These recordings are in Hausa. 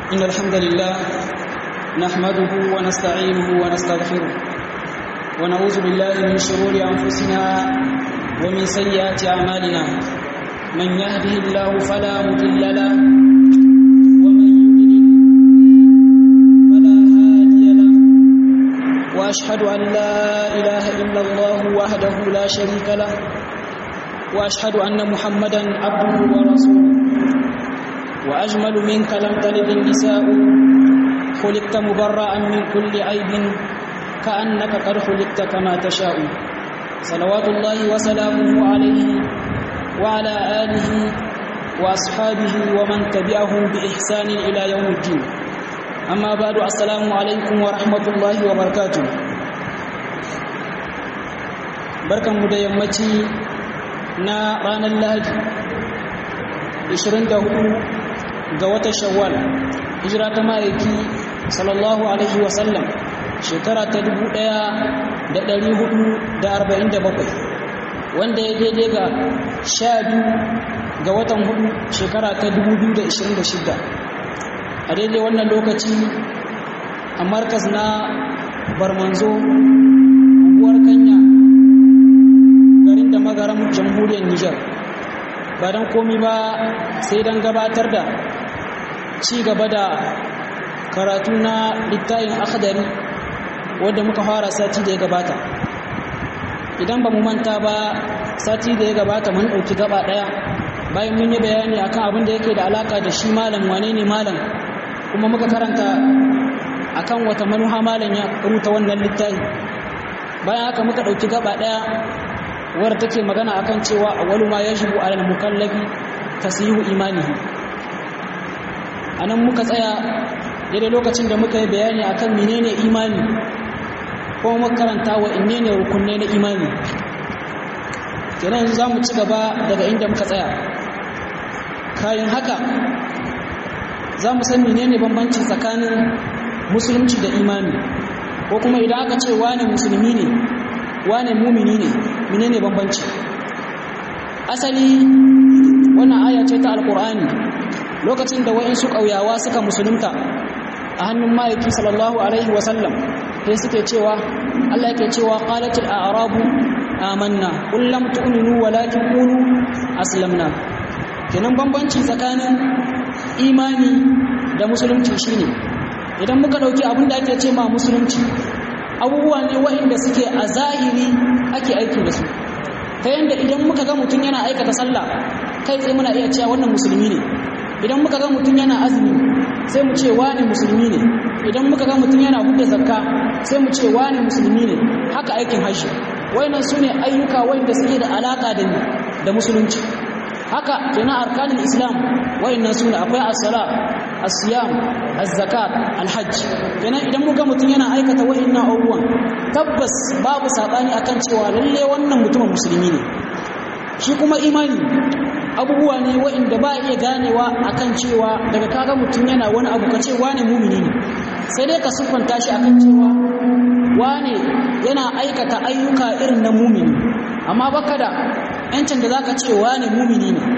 إن الحمد لله نحمده ونستعينه ونستغفره ونعوذ بالله من شرور أنفسنا ومن سيئات أعمالنا من يهده الله فلا مضل له ومن يضلل فلا هادي له وأشهد أن لا إله إلا الله وحده لا شريك له وأشهد أن محمدا عبده ورسوله وأجمل منك لم تلد النساء خلقت مبرأ من كل عيب كأنك قد خلقت كما تشاء صلوات الله وسلامه عليه وعلى آله وأصحابه ومن تبعهم بإحسان إلى يوم الدين أما بعد السلام عليكم ورحمة الله وبركاته بركة مديمتي نا رانا اللهج 24 ga watan Shawwal hijira ta ma'aiki sallallahu alaihi wasallam shekara ta 1447 wanda ya daidai ga 12 ga watan 4 shekara ta 2026 a daidai wannan lokaci a markas na Barmanzo unguwar Kanya garin da magaram jamhuriyar Nijar ba dan komi ba sai dan gabatar da ci gaba da karatu na littafin akhdari wanda muka fara sati da ya gabata idan ba mu manta ba sati da ya gabata mun dauki gaba daya bayan mun yi bayani akan abin da yake da alaka da shi malam wane ne malam kuma muka karanta akan wata manuha malam ya rubuta wannan littafi bayan haka muka dauki gaba daya wadda take magana akan cewa awwalu ma yajibu alal mukallafi tasihu imanihi anan muka tsaya daidai lokacin da muka yi bayani akan menene imani kuma muka karanta wa innene rukunne na imani kenan yanzu zamu ci gaba daga inda muka tsaya kayan haka zamu san menene bambanci tsakanin musulunci da imani ko kuma idan aka ce wane musulmi ne wane mumini ne menene bambanci asali wannan aya ce ta alqur'ani lokacin da wayansu kauyawa suka musulunta a hannun ma'aiki sallallahu alaihi wasallam sai suke cewa Allah yake cewa qalatil a'rabu amanna qul lam tu'minu walakin qulu aslamna kenan bambanci tsakanin imani da musulunci shine idan muka dauki abin da ake ce ma musulunci abubuwa ne waɗanda suke a zahiri ake aiki da su ta yanda idan muka ga mutum yana aikata sallah kai tsaye muna iya cewa wannan musulmi ne idan muka ga mutum yana azumi sai mu ce wani musulmi ne idan muka ga mutum yana hudda zakka sai mu ce wani musulmi ne haka aikin hajji wayannan sune ayyuka wanda suke da alaka da musulunci haka kenan arkanul islam wayannan sune akwai as-sala as-siyam az-zakat al-hajj kenan idan muka mutun yana aikata wayannan abubuwan tabbas babu sabani akan cewa lalle wannan mutumin musulmi ne shi kuma imani abubuwa ne wayanda ba iya ganewa akan cewa daga kaga mutun yana wani abu kace wane mu'mini ne sai dai ka siffanta shi akan cewa wane yana aikata ayyuka irin na mu'mini amma baka da yancin da zaka ce wane mu'mini ne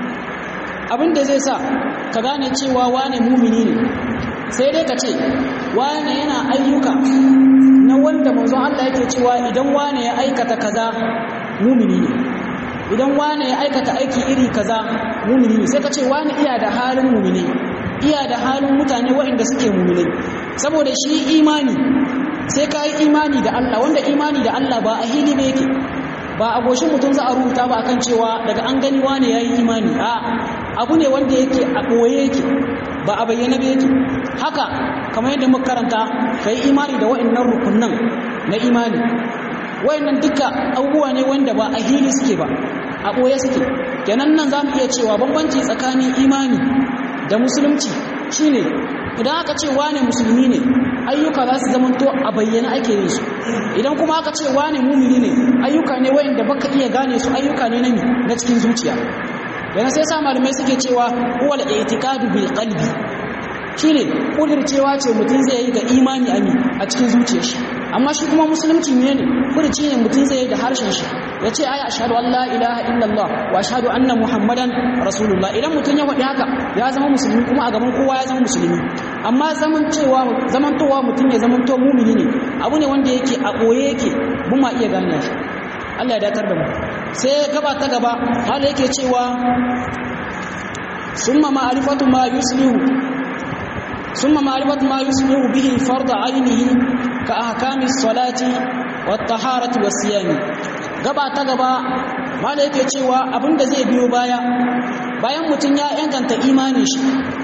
abin da zai sa ka gane cewa wane mumini ne sai dai ka ce wane yana ayyuka na wanda manzon Allah yake cewa idan wane ya aikata kaza mumini ne idan wane ya aikata aiki iri kaza mumini ne sai ka ce wane iya da halin mumini iya da halin mutane waɗanda suke mumini saboda shi imani sai ka yi imani da Allah wanda imani da Allah ba a hili ne yake ba a goshin mutum za a rubuta ba akan cewa daga an gani wane yayi imani a abu ne wanda yake a ɓoye yake ba a bayyana ba yake haka kamar yadda muka karanta kai imani da wa'annan rukunnan na imani wa'annan duka abubuwa ne wanda ba a hili suke ba a ɓoye suke kenan nan zamu iya cewa bambanci tsakanin imani da musulunci shine idan aka ce wane musulmi ne ayyuka za su zamanto a bayyana ake yin su idan kuma aka ce wane mumini ne ayyuka ne wa'anda baka iya gane su ayyuka ne na cikin zuciya yana sai sa malamai suke cewa huwal i'tiqadu bil qalbi shine kudircewa ce mutum zai yi ga imani a cikin zuciyar shi amma shi kuma musulunci ne kudirci ne mutum zai yi da harshen shi yace ai ashhadu an la ilaha illallah wa ashhadu anna muhammadan rasulullah idan mutun ya faɗi haka ya zama musulmi kuma a gaban kowa ya zama musulmi amma zamantowa mutun ya zamanto mu'mini ne abu ne wanda yake a boye yake mun ma iya gane shi Allah ya datar da mu sai gaba ta gaba hal yake cewa summa ma'rifatu ma yuslihu bihi farda ainihi ka ahkami salati wat taharati was siyami gaba ta gaba mala yake cewa abinda zai biyo bayan mutun ya inganta imanin shi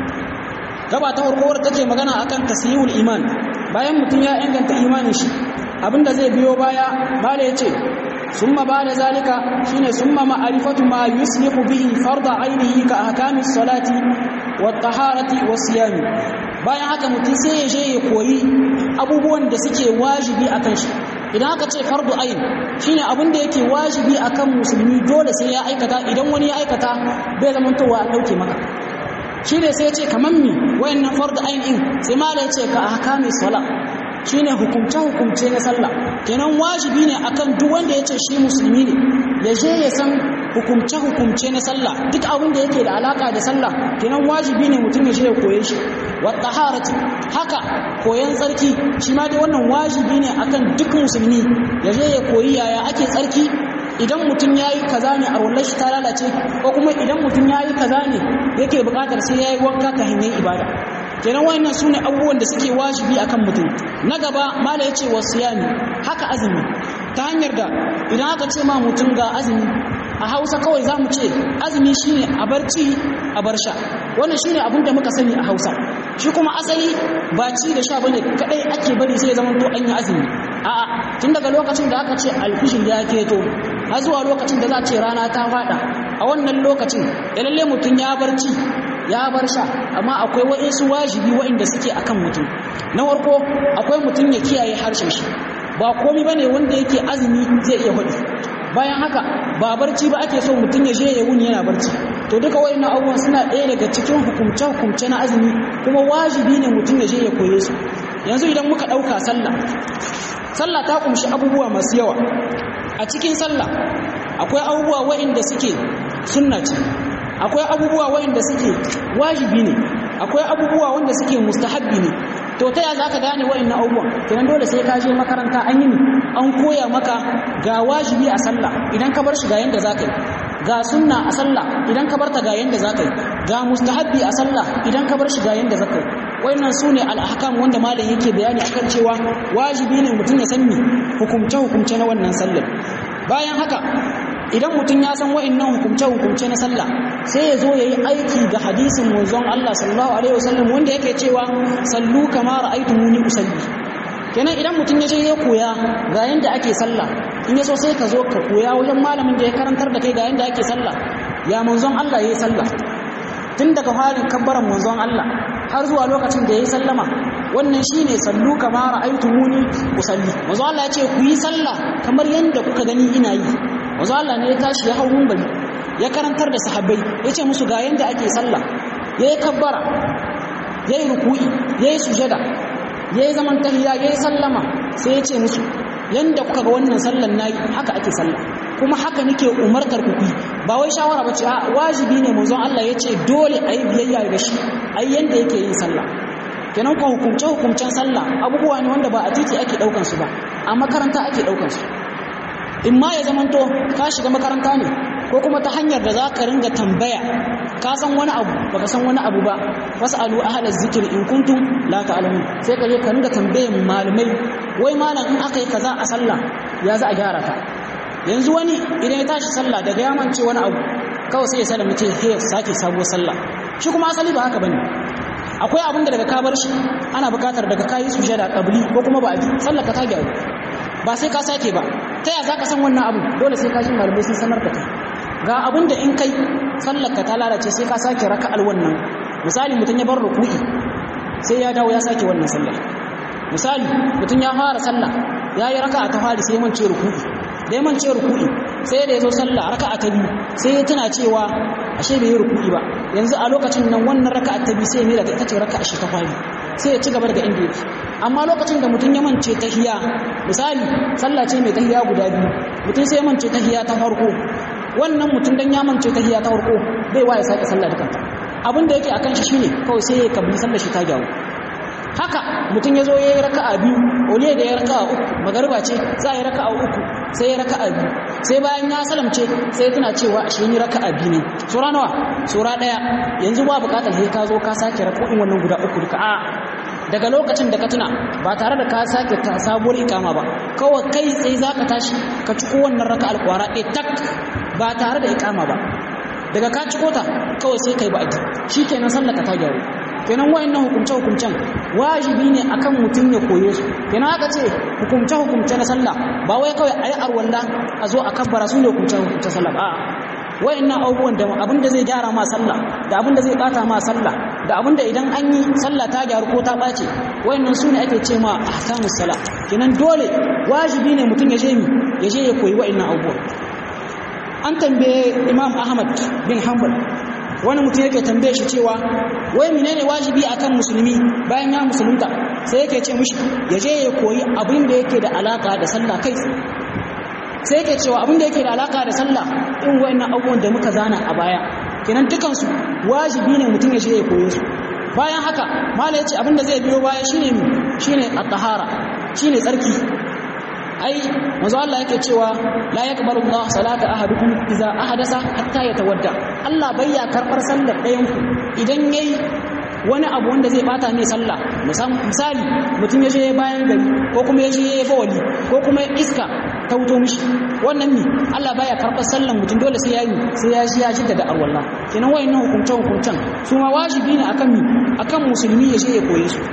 gaba ta farko take magana akan tasyihul iman bayan mutun ya inganta imanin shi abinda zai biyo baya mala yace summa ba'da zalika shine summa ma'rifatu ma yuslihu bihi farda ainihi ka ahkamis salati wat taharati was siyami bayan haka mutum sai ya je ya koyi abubuwan da suke wajibi akan shi idan aka ce fardu ain shine abin da yake wajibi akan musulmi dole sai ya aikata idan wani ya aikata bai zamantowa a dauke maka shine sai ya ce kaman mi wayannan fardu ain din sai mala ya ce ka ahkamis sala shine hukumce na sallah kenan wajibi ne akan duk wanda ya ce shi musulmi ne ya je ya san hukumce na sallah duk abin da yake da alaka da sallah kenan wajibi ne mutum ya je ya koye shi wa taharati haka koyan tsarki shi ma dai wannan wajibi ne akan duk musulmi ya je ya koyi yaya ake tsarki idan mutum yayi kaza ne a wallahi ta lalace ko kuma idan mutum yayi kaza ne yake buƙatar sai yayi wanka ka hanyar ibada kenan wayannan sune abubuwan da suke wajibi akan mutum na gaba mala yace wasiyami haka azumi ta hanyar da idan aka ce ma mutum ga azumi a Hausa kawai zamu ce azumi shine a barci a barsha wannan shine abin da muka sani a Hausa shi kuma asali ba ci da sha bane kadai ake bari sai zaman to an yi azumi a'a tun daga lokacin da aka ce alfishin ya keto har zuwa lokacin da za a ce rana ta fada a wannan lokacin lalle mutum ya barci ya bar sha amma akwai waɗansu wajibi waɗanda suke akan mutum na farko akwai mutum ya kiyaye harshen shi ba komai bane wanda yake azumi zai iya hudu bayan haka ba barci ba ake so mutum ya je ya wuni yana barci to duka waɗannan abubuwan suna ɗaya daga cikin hukumce na azumi kuma wajibi ne mutum ya je ya koye su yanzu idan muka ɗauka sallah ta kumshi abubuwa masu yawa a cikin sallah akwai abubuwa waɗanda suke sunna ce akwai abubuwa wanda suke wajibi ne akwai abubuwa wanda suke mustahabbi ne to ta ya zaka gane wayannan abubuwan kenan dole sai ka je makaranta an yi an koya maka ga wajibi a sallah idan ka bar shi ga yanda zaka yi ga sunna a sallah idan ka barta ga yanda zaka yi ga mustahabbi a sallah idan ka bar shi ga yanda zaka yi wayannan sune al-ahkam wanda malam yake bayani akan cewa wajibi ne mutum ya san hukumce na wannan sallar bayan haka idan mutum ya san wa'annan hukumce na sallah sai ya zo yayi aiki da hadisin manzon Allah sallallahu alaihi wasallam wanda yake cewa sallu kama ra'aytumuni usalli kenan idan mutum ya je ya koya ga yanda ake sallah in yaso sai ka zo ka koya wajen malamin da ya karantar da kai ga yanda ake sallah ya manzon Allah yayi sallah tun daga halin kabbaran manzon Allah har zuwa lokacin da yayi sallama wannan shine sallu kama ra'aytumuni usalli manzon Allah ya ce ku yi sallah kamar yanda kuka gani ina yi manzo Allah ne ya tashi ya hau minbari ya karantar da sahabbai yace musu ga yanda ake sallah yayi kabbara yayi ruku'i yayi sujada yayi zaman tahiyya yayi sallama sai yace musu yanda kuka ga wannan sallan nayi haka ake sallah kuma haka nake umartar ku ba wai shawara bace a wajibi ne manzo Allah yace dole ayi biyayya da shi ai yanda yake yin sallah kenan ko hukumcen sallah abubuwa ne wanda ba a titi ake daukan su ba a makaranta ake daukan su in ma ya zamanto ka shiga makaranta ne ko kuma ta hanyar da za ka ringa tambaya ka san wani abu baka san wani abu ba fasalu ahla zikri in kuntum la ta'lamun sai ka je ka ringa tambayan malamai wai malam in aka yi kaza a sallah ya za a gyara ta yanzu wani idan ya tashi sallah daga ya mance wani abu kawai sai ya sallama ce he sake sabuwar sallah shi kuma asali ba haka bane akwai abin da daga ka bar shi ana bukatar daga kayi sujada qabli ko kuma ba sallar ka ta gyaru ba sai ka sake ba ta ya zaka san wannan abu dole sai ka ji malamai sun sanar da kai ga abin da in kai sallar ka ta lalace sai ka sake raka'al wannan misali mutun ya bar ruku'i sai ya dawo ya sake wannan sallar misali mutun ya fara sallah yayi raka'a ta fari sai mance ruku'i dai mance ruku'i sai da yazo sallah raka'a ta biyu sai ya tuna cewa ashe bai yi ruku'i ba yanzu a lokacin nan wannan raka'a ta biyu sai ya mira ta ita ce raka'a shi ta fari sai ya ci gaba daga inda yake. Amma lokacin da mutum ya mance tahiyya, misali sallah ce mai tahiyya guda biyu, mutum sai ya mance tahiyya ta farko, wannan mutum dan ya mance tahiyya ta farko bai wa ya sake sallah da kanta. Abin da yake akan shi shine kawai sai ya kabli sallar shi ta gyaru. Haka mutum ya zo ya yi raka'a biyu, ole da ya raka'a uku, magariba ce za a yi raka'a uku, sai ya raka'a biyu, sai bayan ya salamce sai tana cewa shi yi raka'a biyu ne. Sura nawa? Sura ɗaya. Yanzu ba buƙatar sai ka zo ka sake raka'o'in wannan guda uku duka. A daga lokacin da ka tuna ba tare da ka sake ta sabuwar ikama ba, kawai kai tsaye za ka tashi ka ciko wannan raka'ar kwara ɗaya tak ba tare da ikama ba. Daga ka ciko ta kawai sai kai ba'adi, shikenan sallar ka ta gyaru. Kenan wayannan hukumce-hukumcen wajibi ne akan mutum ya koyo su. Kenan aka ce hukumce-hukumce na sallah ba wai kawai ayi arwalla a zo a kabbara su ne hukumce-hukumce sallah ba. Wayannan abubuwan da abinda zai gyara ma sallah da abinda zai bata ma sallah da abinda idan an yi sallah ta gyaru ko ta bace, wayannan su ne ake ce ma ahkamus salah. Kenan dole wajibi ne mutum ya je ya koyi wayannan abubuwan. An tambaye Imam Ahmad bin Hanbal, wani mutum yake tambaye shi cewa wai menene wajibi akan musulmi bayan ya musulunta, sai yake ce mishi ya je ya koyi abin da yake da alaka da sallah kai. Sai yake cewa abin da yake da alaka da sallah in wayannan abubuwan da muka zana a baya, kenan dukan su wajibi ne mutum ya je ya koyo su. Bayan haka mala yace abin da zai biyo baya shine at-tahara, shine tsarki. Ai manzo Allah yake cewa la yaqbalu Allah salata ahadukum idza ahdasa hatta yatawadda. Allah bayya karbar sallar ɗayan ku idan yayi wani abu wanda zai bata mai sallah. Misali mutum ya je bayan gari ko kuma ya je bawali ko kuma iska ta wuto mishi, wannan ne Allah baya karbar sallar mutum, dole sai ya jaddada alwala. Kenan wayannan hukuncen su ma wajibi ne akan musulmi ya je ya koye su.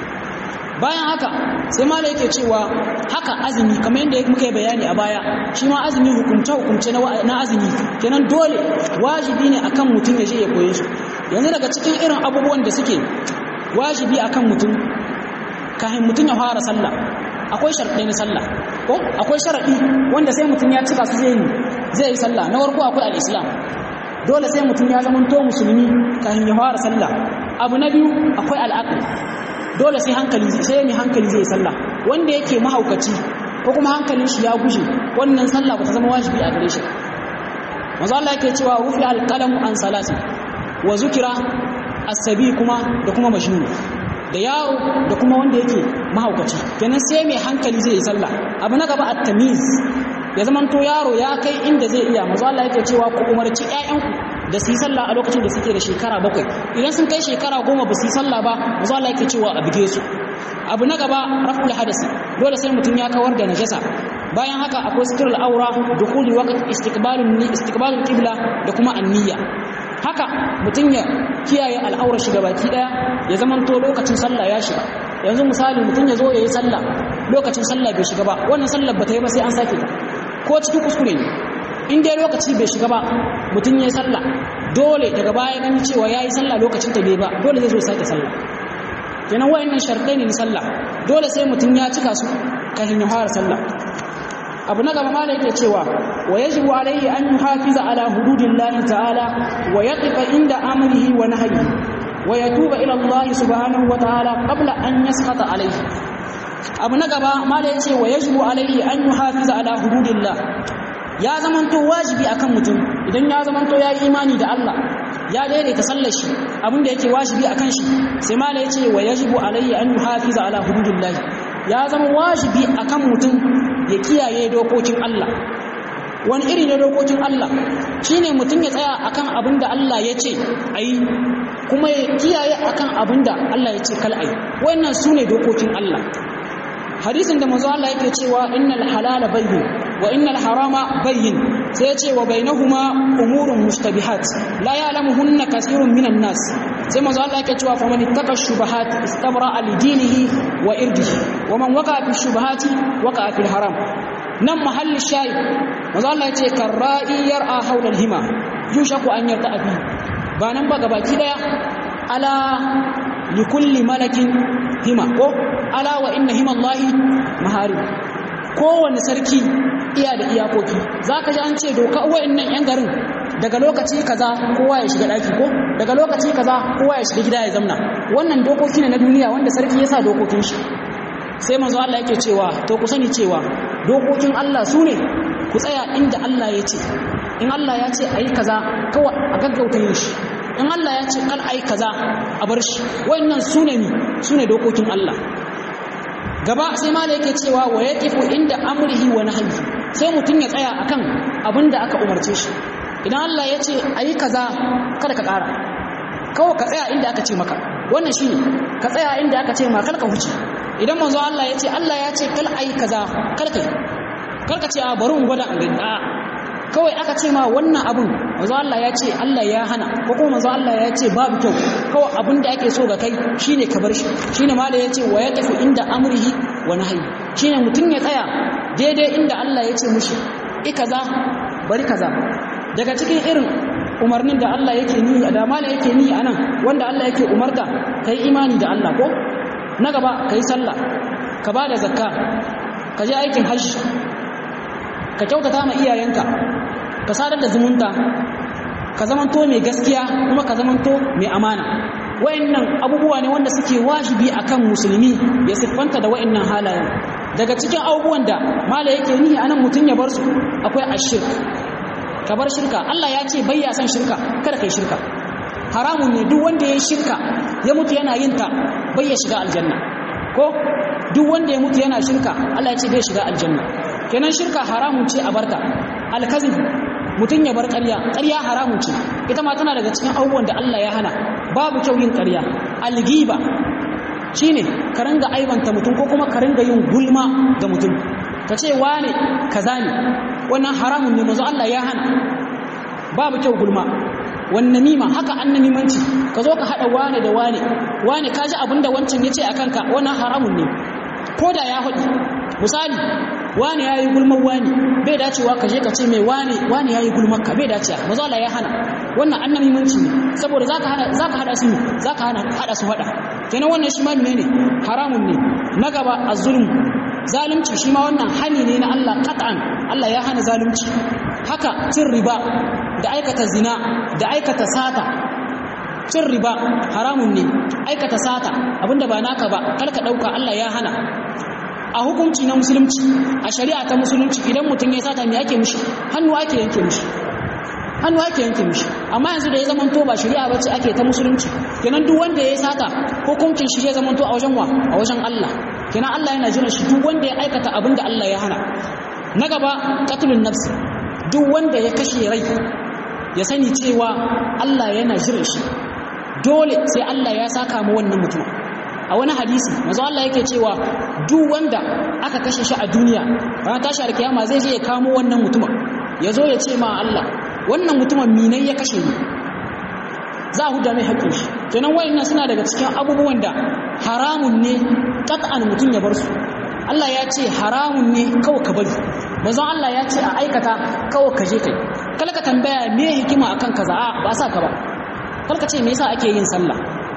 Bayan haka sai mala yake cewa haka azumi kamar yadda muka yi bayani a baya, shi ma azumi hukumce na azumi kenan dole wajibi ne akan mutum ya je ya koye su. Yanzu daga cikin irin abubuwan da suke wajibi akan mutum kafin mutum ya fara sallah, akwai sharɗai na sallah ko akwai sharaɗi wanda sai mutum ya cika su zai yi sallah. Na farko akwai al-islam, dole sai mutum ya zama to musulmi kafin ya fara sallah. Abu na biyu akwai al-aql, dole sai mai hankali zai sallah. Wanda yake mahaukaci ko kuma hankalin shi ya gushe, wannan sallah ba ta zama wajibi a gare shi. Manzo Allah yake cewa rufi al-qalam an salati wa zukira as-sabi kuma da kuma majnun, da yaro da kuma wanda yake mahaukaci. Kenan sai mai hankali zai yi sallah. Abu na gaba at-tamiz, ya zamanto yaro ya kai inda zai iya. Manzo Allah yake cewa ku umarci ƴaƴanku da su yi sallah a lokacin da suke da shekara 7. Idan sun kai shekara 10 ba su yi sallah ba, manzo Allah yake cewa a buge su. Abu na gaba raf'ul hadasi, dole sai mutum ya kawar da najasa. Bayan haka akwai sitrul aura, dukhuli waqt istiqbalul qibla da kuma an-niyya. Haka mutum ya kiyaye al'aurar shi gabaki daya, ya zamanto lokacin sallah ya shiga. Yanzu misali mutum ya zo yayi sallah lokacin sallah bai shiga ba, wannan sallar ba ta yi ba sai an sake ta ko cikin kuskure ne. In dai lokaci bai shiga ba mutum ya yi sallah, dole daga baya gani cewa ya yi sallah lokacin ta bai ba, dole zai zo sake sallah. Kenan wayannan sharɗai ne na sallah, dole sai mutum ya cika su kafin ya fara sallah. Abu na gaba mala yake cewa wa yajibu alayhi an yuhafiza ala hududillahi ta'ala wa yaqifa inda amrihi wa nahyihi wa yatuba ila Allah subhanahu wa ta'ala qabla an yasqata alayhi. Abu na gaba mala yace wa yajibu alayhi an yuhafiza ala hududillah, ya zamanto wajibi akan mutum idan ya zamanto ya yi imani da Allah, ya daidaita sallar shi, abinda yake wajibi akan shi, sai mala yace wa yajibu alayhi an yuhafiza ala hududillah, ya zama wajibi akan mutum ya kiyaye dokokin Allah. Wani iri ne dokokin Allah? Shine mutum ya tsaya akan abinda Allah ya ce ayi, kuma ya kiyaye akan abinda Allah ya ce kal ayi. Wannan sune dokokin Allah. Hadisin da manzo Allah yake cewa innal halala bayyin wa innal harama bayyin, sai ya ce wa bainahuma umurun mustabihat la ya'lamuhunna kaseerun minan nas. Sai manzo Allah yake cewa faman ittaka shubahat istabra li dinihi wa irdihi wa man waqa fi shubahati waqa fi haram. Nan mahalli shayi manzo Allah ya ce karra'i yar'a hawla al-hima yushaku an yarta'a fi. Ba nan ba gabaki daya ala likulli malakin hima ko ala wa inna himallahi maharib. Kowane sarki iya da iyakoki. Zaka ji an ce doka wayannan yan garin daga lokaci kaza kowa ya shiga daki ko daga lokaci kaza kowa ya shiga gida ya zamna wannan dokoki ne na duniya wanda sarki ya sa dokokin shi sai manzo Allah yake cewa to ku sani cewa dokokin Allah su ne ku tsaya inda Allah ya ce in Allah ya ce ayi kaza kawai a gaggauta yin shi in Allah ya ce kal ayi kaza a bar shi wannan su ne dokokin Allah gaba sai mala yake cewa wa yaqifu inda amrihi wa nahyi sai mutun ya tsaya akan abinda aka umarce shi idan Allah ya ce ayi kaza kada ka ƙara kawai ka tsaya inda aka ce maka wannan shine ka tsaya inda aka ce maka ka huce idan manzo Allah ya ce kal ayi kaza karka ce a bari in gwada an gani a kawai aka ce ma wannan abun manzo Allah ya ce Allah ya hana ko kuma manzo Allah ya ce babu kyau kawai abin da ake so ga kai shine ka bar shi shine ma da ya ce wa yatafu inda amrihi wa nahyi shine mutun ya tsaya daidai inda Allah ya ce mushi kaza bari kaza daga cikin irin umarnin da Allah yake ni da mala yake ni anan wanda Allah yake umarta kai imani da Allah ko na gaba kai sallah ka bada zakka ka je aikin hajji ka kyautata ma iyayenka ka sadar da zumunta ka zamanto mai gaskiya kuma ka zamanto mai amana wayannan abubuwa ne wanda suke wajibi akan musulmi ya siffanta da wayannan halayen daga cikin abubuwan da mala yake nihi anan mutun ya bar su akwai ashirk ka bar shirka Allah ya ce bai ya san shirka kada kai shirka haramun ne duk wanda ya shirka ya mutu yana yin ta bai ya shiga aljanna ko duk wanda ya mutu yana shirka Allah ya ce bai shiga aljanna kenan shirka haramun ce a barka alkazib mutun ya bar ƙarya haramun ce ita ma tana daga cikin abubuwan da Allah ya hana babu kyau yin ƙarya algiba shine ka ringa aibanta mutum ko kuma ka ringa yin gulma ga mutum ka ce wane kaza ne wannan haramun ne manzo Allah ya hana babu kyau gulma wannan nima haka annamimanci ka zo ka hada wane da wane ka ji abinda wancan yace akan ka wannan haramun ne ko da ya hudi misali wane yayi gulman wane bai dacewa ka je ka ce mai wane yayi gulman ka bai dacewa manzo Allah ya hana wannan annamimanci ne saboda zaka hada su hada kenan wannan shi ma ne haramun ne na gaba az-zulm zalunci shi ma wannan hani ne na Allah qat'an Allah ya hana zalunci haka cin riba da aikata zina da aikata sata cin riba haramun ne aikata sata abinda ba naka ba kalka dauka Allah ya hana a hukunci na musulunci a shari'a ta musulunci idan mutum ya sata me ake mishi hannu ake yanke mishi amma yanzu da ya zamanto ba shari'a bace ake ta musulunci kenan duk wanda ya sata hukuncin shi ya zamanto a wajen a wajen Allah kenan Allah yana jira shi duk wanda ya aikata abin da Allah ya hana na gaba qatlun nafs duk wanda ya kashe rai ya sani cewa Allah yana jira shi dole sai Allah ya saka mu wannan mutum a wani hadisi manzo Allah yake cewa duk wanda aka kashe shi a duniya ran tashi alkiyama zai je ya kamo wannan mutum ya zo ya ce ma Allah wannan mutumin minai ya kashe ni za a huda mai haƙƙin shi kenan wayannan suna daga cikin abubuwan da haramun ne qat'an mutun ya bar su Allah ya ce haramun ne kawai ka bari manzon Allah ya ce a aikata kawai ka je kai kala ka tambaya me hikima akan kaza a ba sa ka ba kala ka ce me yasa ake yin sallah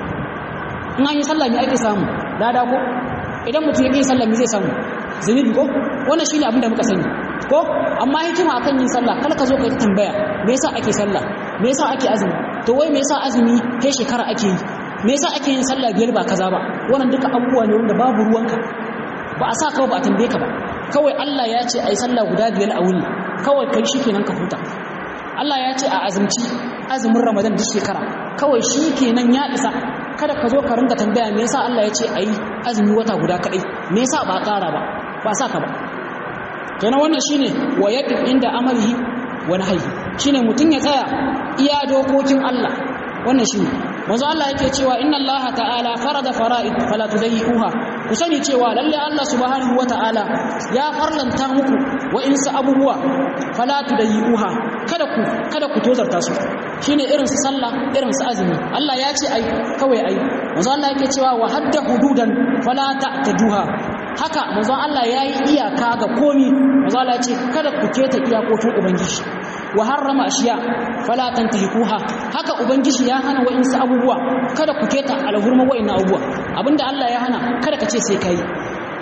in an yi sallah me ake samu lada ko idan mutum ya yi sallah me zai samu zunubi ko wannan shine abin da muka sani ko amma hikima akan yin sallah kala ka zo ka tambaya me yasa ake sallah me yasa ake azumi to wai me yasa azumi kai shekara ake yi me yasa ake yin sallah biyar ba kaza ba wannan duka abubuwa ne wanda babu ruwanka ba a sa kawai ba a tambaye ka ba kawai Allah ya ce ai sallah guda biyar a wuni kawai kai shikenan ka huta Allah ya ce a azumci azumin Ramadan duk shekara kawai shikenan ya isa kada ka zo ka ringa tambaya me yasa Allah ya ce ai azumi wata guda kadai me yasa ba ƙara ba sa ka ba kenan wannan shine wa yaqif inda amalihi wa nahyi shine mutun ya tsaya iya dokokin Allah wannan shine manzo Allah yake cewa inna Allah ta'ala farada fara'id fala tudayyi'uha ku sani cewa lalle Allah subhanahu wata'ala ya farlanta muku wa insa abubuwa fala tudayyi'uha kada ku tozarta su shine irin su sallah irin su azumi Allah ya ce ai kawai ai manzo Allah yake cewa wa hadda hududan fala ta'taduha haka manzo Allah yayi iyaka ga komi manzo Allah ya ce kada ku keta iyakokin ubangiji wa harrama ashiya fala tantahikuha haka ubangiji ya hana wa'insu abubuwa kada ku keta alhurma wa'inna abubuwa abinda Allah ya hana kada ka ce sai kai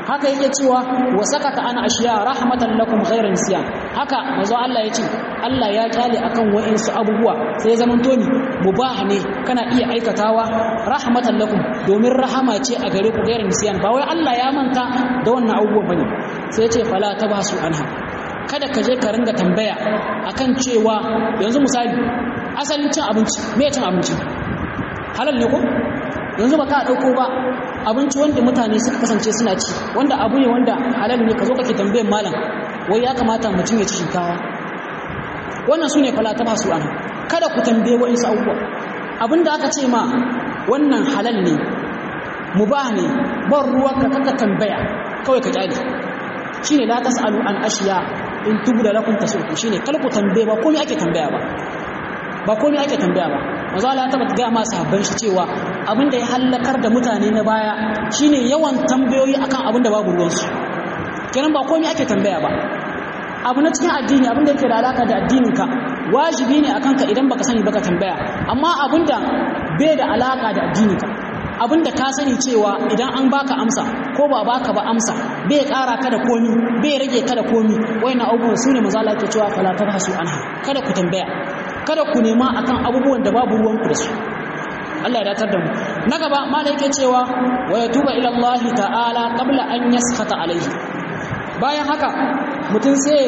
haka yake cewa wa sakata ana ashiya rahmatan lakum ghayra nisyan haka manzo Allah yace Allah ya kyale akan wa'insu abubuwa sai zaman to ni mubah ne kana iya aikatawa rahmatan lakum domin rahama ce a gare ku ghayra nisyan ba wai Allah ya manta da wannan abubuwan bane sai yace fala tabasu anha kada ka je ka ringa tambaya akan cewa yanzu misali asalin cin abinci me cin abinci halal ne ko yanzu ba ka dauko ba abinci wanda mutane suka kasance suna ci wanda abu ne wanda halal ne ka zo kake tambayar malam wai ya kamata mutum ya ci shinkawa wannan sune falata ba su ana kada ku tambaye wa'insu abubuwa abinda aka ce ma wannan halal ne mubah ne ban ruwanka kaka tambaya kawai ka kyale shine la tasalu an ashiya in tubda lakum tasuku shine kal ku tambaye ba komai ake tambaya ba komai ake tambaya ba manzo Allah ta ga ma sahabban shi cewa abinda ya halakar da mutane na baya shine yawan tambayoyi akan abinda babu ruwansu kenan ba komai ake tambaya ba abu na cikin addini abinda yake da alaka da addininka wajibi ne akan ka idan baka sani baka tambaya amma abinda bai da alaka da addininka abinda ka sani cewa idan an baka amsa ko ba baka ba amsa bai kara ka da komi bai rage ka da komi wayannan abubuwan sune manzo Allah yake cewa fala tabhasu anha kada ku tambaya kada ku nema akan abubuwan da babu ruwanku da su Allah ya datar da mu na gaba malai yake cewa wa yatuba ila Allah ta'ala qabla an yaskhata alaihi bayan haka mutum sai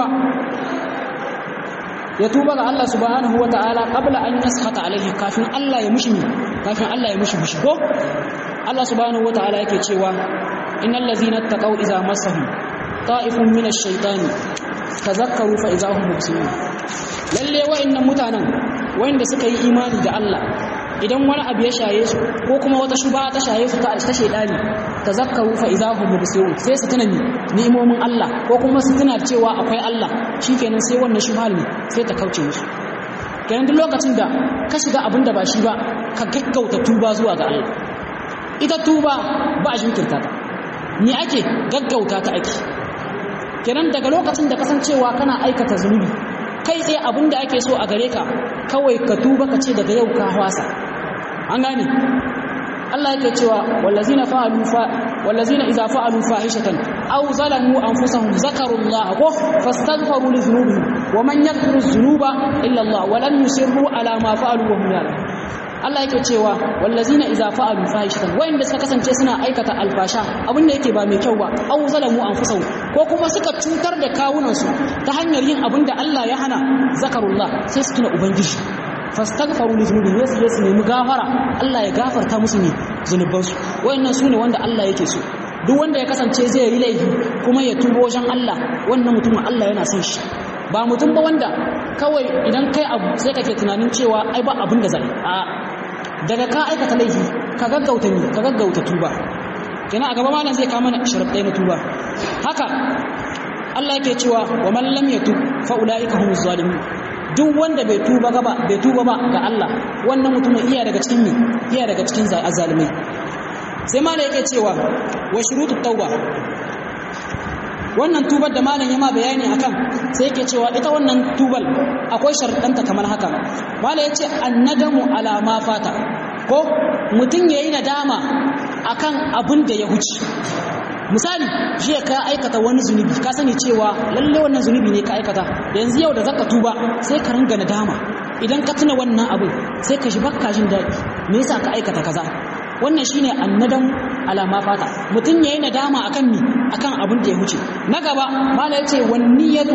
ya tuba ga Allah subhanahu wata'ala qabla an yaskhata alaihi kafin Allah ya mushi fushi ko Allah subhanahu wata'ala yake cewa innal ladzina taqaw idza massahum ta'ifun minash shaitani tazakkaru fa idza hum mubsirun lalle wa'annan mutanen wanda suka yi imani da Allah idan wani abu ya shaye su ko kuma wata shuba ta shaye su ta shaidani tazakkaru fa idza hum mubsirun sai su tuna ni'imomin Allah ko kuma su tuna cewa akwai Allah shikenan sai wannan shubha ne sai ta kauce musu kenan duk lokacin da ka shiga abin da ba shi ba ka gaggauta tuba zuwa ga Allah ita tuba ba a jinkirta ta ni ake gaggauta ta ake kenan daga lokacin da kasancewa kana aikata zunubi kai tsaye abin da ake so a gare ka kawai ka tuba ka ce daga yau ka hwasa an gane Allah yake cewa wallazina idza fa'alu fahishatan aw zalamu anfusahum zakarullaha fastaghfiru li dhunubihim wa man yaghfiru dhunuba illa Allah wa lam yusirru ala ma fa'alu wa hum ya'lamun Allah yake cewa wallazina idza fa'alu fahishatan wayanda suka kasance suna aikata alfasha abin da yake ba mai kyau ba aw zalamu anfusahum ko kuma suka cutar da kawunan su ta hanyar yin abin da Allah ya hana zakarullah sai su tuna ubangiji fastaghfiru li dhunubihim yasu nemi gafara Allah ya gafarta musu ne zunubansu wayannan sune wanda Allah yake so duk wanda ya kasance zai yi laifi kuma ya tubo wajen Allah wannan mutumin Allah yana son shi ba mutum ba wanda kawai idan kai abu sai kake tunanin cewa ai ba abin da zai a daga ka aikata laifi ka gaggauta tuba kenan a gaba malam zai kawo mana sharuɗai na tuba haka Allah yake cewa wa man lam yatub fa ulaika humuz zalimun duk wanda bai tuba ba ga Allah wannan mutumin iya daga cikin zalimai sai malam yake cewa wa shurutut tauba wannan tubar da malam ya ma bayani akan sai yake cewa ita wannan tubal akwai sharuɗanta kamar haka malam yace annadamu ala ma fata ko mutun yayi nadama akan abin da ya huce misali jiya ka aikata wani zunubi ka sani cewa lalle wannan zunubi ne ka aikata yanzu yau da zaka tuba sai ka ringa nadama idan ka tuna wannan abin sai ka shi bakka jin daɗi me yasa ka aikata kaza wannan shine annadam ala ma fata mutun yayi nadama akan abin da ya huce na gaba mala yace wanniyatu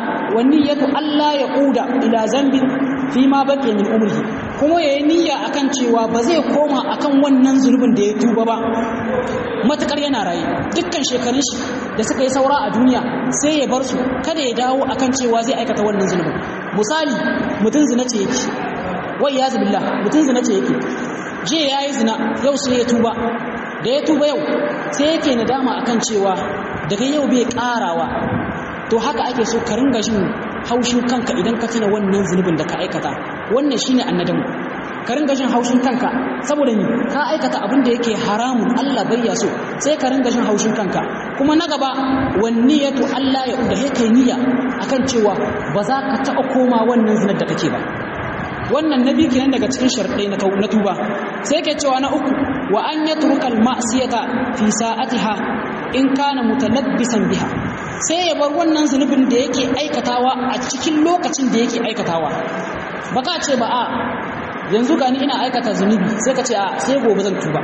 alla yaquda ila zambin fi ma baqiya min umrihi kuma yayi niyya akan cewa ba zai koma akan wannan zulubin da ya tuba ba matakar yana raye dukkan shekarun shi da suka yi saura a duniya sai ya bar su kada ya dawo akan cewa zai aikata wannan zulubin misali mutun zina ce yake wai ya zubillah mutun zina ce yake je yayi zina yau sai ya tuba da ya tuba yau sai yake nadama akan cewa daga yau bai karawa to haka ake so ka ringa jin haushin kanka idan ka tuna wannan zunubin da ka aikata wannan shine annadamu ka ringa jin haushin kanka saboda ni ka aikata abin da yake haramun Allah bai ya so sai ka ringa jin haushin kanka kuma na gaba wanniyatu Allah ya uda kai niyya akan cewa ba za ka taɓa koma wannan zinar da kake ba wannan nabi kenan daga cikin sharadai na tuba sai yake cewa na uku wa an yatruka al-ma'siyata fi sa'atiha in kana mutalabbisan biha sai ya bar wannan zunubin da yake aikatawa a cikin lokacin da yake aikatawa. Baka ce ba a yanzu gani ina aikata zunubi sai ka ce a sai gobe zan tuba.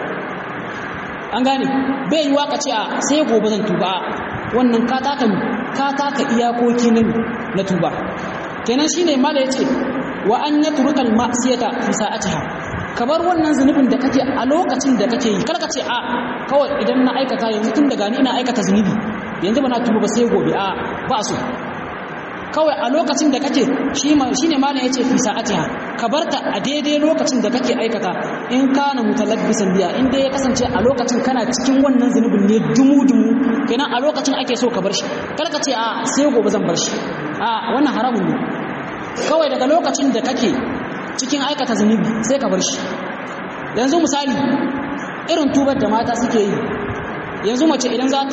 An gane bai yiwa ka ce a sai gobe zan tuba, wannan ka taka iyakoki na tuba. Kenan shine mala yace wa an yatruka al-ma'siyata fi sa'atiha, ka bar wannan zunubin da kake a lokacin da kake yi. Karka ce a kawai idan na aikata yanzu tun daga ni ina aikata zunubi yanzu ba na tuba ba sai gobe, a ba so. Kawai a lokacin da kake shine malam yace fi sa'atiha, ka barta a daidai lokacin da kake aikata. In kana mutalabbisan biya, in dai ya kasance a lokacin kana cikin wannan zunubin ne dumu kenan a lokacin ake so ka bar shi. Karka ce a sai gobe zan bar shi, a wannan haramun ne. Kawai daga lokacin da kake cikin aikata zunubi sai ka bar shi. Yanzu misali irin tubar da mata suke yi, yanzu mace idan za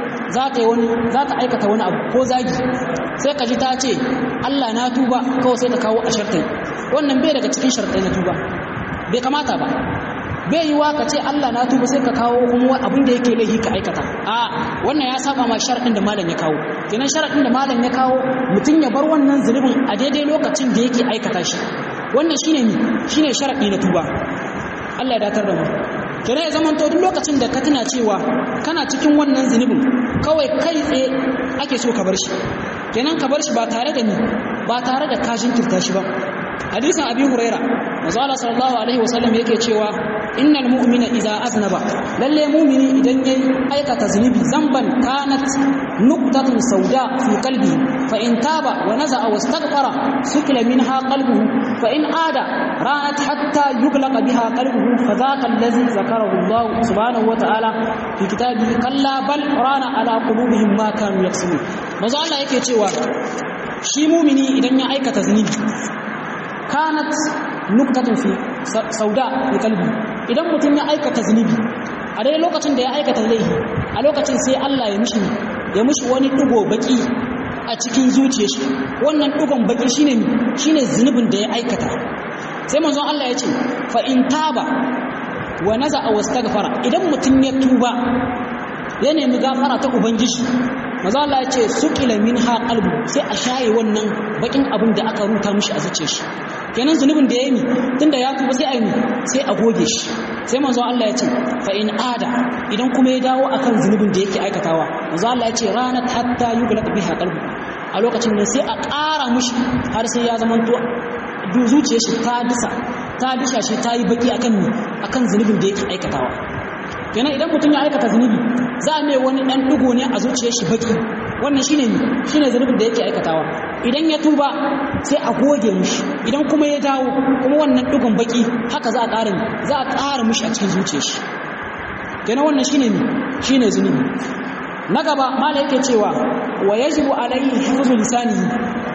ta aikata wani abu ko zagi sai ka ji ta ce Allah na tuba, kawai sai ta kawo a shartai. Wannan bai daga cikin shartai na tuba, bai kamata ba. Bai yiwa ka ce Allah na tuba sai ka kawo kuma abin da yake laifi ka aikata, a wannan ya saba ma sharadin da malam ya kawo. Kenan sharadin da malam ya kawo mutum ya bar wannan zulubin a daidai lokacin da yake aikata shi, wannan shine sharadi na tuba. Allah ya datar da mu. Kenan ya zamanto duk lokacin da ka tuna cewa kana cikin wannan zunubin kawai kai tsaye ake so ka bar shi. Kenan ka bar shi ba tare da ka jinkirta shi ba. Hadisin Abi Huraira, manzo Allah sallallahu alaihi wasallam yake cewa innal mu'mina idza aznaba, lalle mu'mini idan yayi aikata zunubi zamban kanat nuqtatun sauda fi qalbi fa in taba wa naza'a wastaghfara sukila minha qalbuhu fa in ada ra'at hatta yughlaqa biha qalbuhu fa dhaka allazi zakarahu Allah subhanahu wa ta'ala fi kitabihi kalla bal rana ala qulubihim ma kanu yaksubun. Manzo Allah yake cewa shi mu'mini idan ya aikata zunubi kanat nuktatun fi sauda fi kalbi, idan mutum ya aikata zunubi a dai lokacin da ya aikata laifi, a lokacin sai Allah ya mishi wani dugo baki a cikin zuciyar shi. Wannan dugon baki shine zunubin da ya aikata. Sai manzon Allah ya ce fa in taba wa naza'a wastaghfara, idan mutum ya tuba ya nemi gafara ta ubangiji, manzon Allah ya ce sukila minha qalbu, sai a shaye wannan bakin abin da aka ruta mishi a zuciyar shi. Kenan zunubin da ya yi tunda ya tuba sai a goge shi. Sai manzo Allah ya ce fa in ada, idan kuma ya dawo akan zunubin da yake aikatawa, manzo Allah ya ce ranat hatta yughlaq biha qalbu, a lokacin nan sai a ƙara mushi har sai ya zama to zuciyar shi ta disha shi ta yi baki akan zunubin da yake aikatawa. Kenan idan mutum ya aikata zunubi za a mai wani dan dugo ne a zuciyar shi baki, wannan shine zunubin da yake aikatawa. Idan ya tuba sai a goge mushi, idan kuma ya dawo kuma wannan dugon baki haka za a ƙara mushi a cikin zuciyar shi. Kenan wannan shine zunubi. Na gaba mala yake cewa wa yajibu alayhi hifzu lisanihi.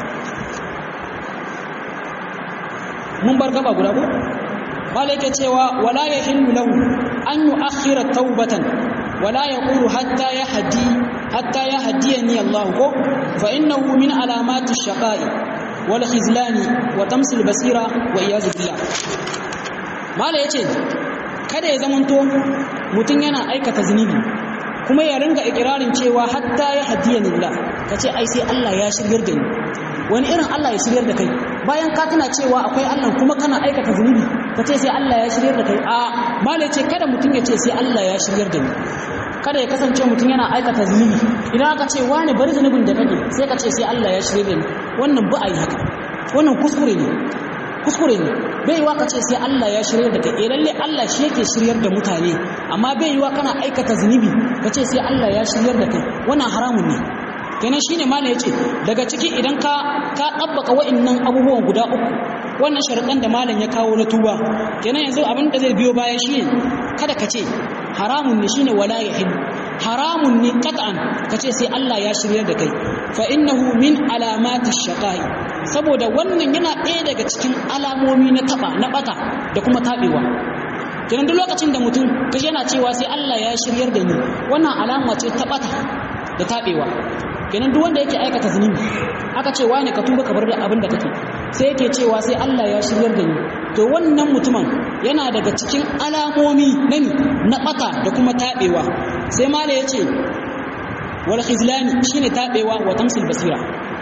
Mun bar gaba guda ko mala yake cewa wala yahillu lahu an yu'akhkhira tawbatan wala yaqulu hatta yahdiyani Allah ko fa innahu min alamati ash-shaqa'i wal khizlani wa tamsil basira wa iyaz billah. mala yace kada ya zamanto mutun yana aikata zunubi kuma ya ringa ikirarin cewa hatta yahdiyani Allah, kace ai sai Allah ya shiryar da ni. Wani irin Allah ya shiryar da kai bayan ka tuna cewa akwai Allah kuma kana aikata zunubi, kace sai Allah ya shiryar da kai? A mala yace kada mutun ya ce sai Allah ya shiryar da ni. Kada ya kasance mutum yana aikata zunubi, idan aka ce wani bari zunubin da kake sai ka ce sai Allah ya shirye ni. Wannan ba a yi haka, wannan kuskure ne. Bai yiwa ka ce sai Allah ya shirye da kai. Lalle Allah shi yake shiryar da mutane, amma bai yiwa kana aikata zunubi ka ce sai Allah ya shiryar da kai, wannan haramun ne. Kenan shine malai yace daga ciki idan ka tabbaka wa'annan abubuwan guda uku, wannan sharuɗan da malam ya kawo na tuba, kenan yanzu abin da zai biyo baya shine kada ka ce haramun ne, shine wala yahil, haramun ne qat'an kace sai Allah ya shiryar da kai. Fa innahu min alamati shaqai, saboda wannan yana ɗaya daga cikin alamomi na bata da kuma tabewa. Kenan duk lokacin da mutum kaje yana cewa sai Allah ya shiryar da ni, wannan alama ce ta bata da tabewa. Kenan duk wanda yake aikata zunubi aka ce wani ka tuba ka bar da abin da kake, sai yake cewa sai Allah ya shiryar da ni, to wannan mutumin yana daga cikin alamomi na bata da kuma tabewa. Sai mala yace wal khizlani shine tabewa wa tamsil basira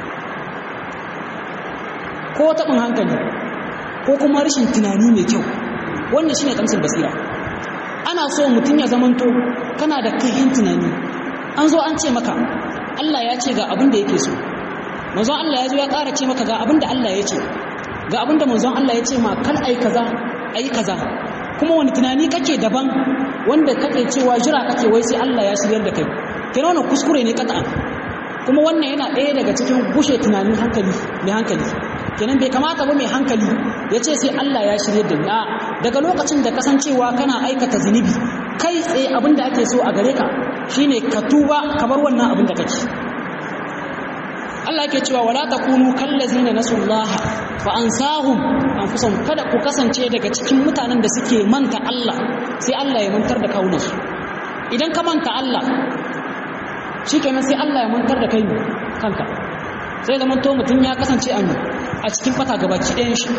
ko tabin hankali ko kuma rashin tunani mai kyau wannan shine tamsil basira. Ana so mutum ya zamanto kana da kaihin tunani, an zo an ce maka Allah ya ce ga abin da yake so, manzon Allah ya zo ya ƙara ce maka ga abin da Allah ya ce, ga abin da manzon Allah ya ce ma kal ai kaza ai kaza, kuma wani tunani kake daban wanda kake cewa jira kake wai sai Allah ya shiryar da kai, kenan wannan kuskure ne kat'a. Kuma wannan yana ɗaya daga cikin gushe tunanin hankali mai hankali, kenan bai kamata ba mai hankali ya ce sai Allah ya shiryar da ni. Daga lokacin da kasancewa kana aikata zunubi, kai tsaye abin da ake so a gare ka shine ka tuba ka bar wannan abin da kake. Allah yake cewa wala takunu kallazina nasullaha fa ansahum anfusahum, kada ku kasance daga cikin mutanen da suke manta Allah sai Allah ya mantar da kawunansu. Idan ka manta Allah shikenan sai Allah ya mantar da kai kanka, sai zaman to mutum ya kasance a cikin fata gabaki ɗayan shi.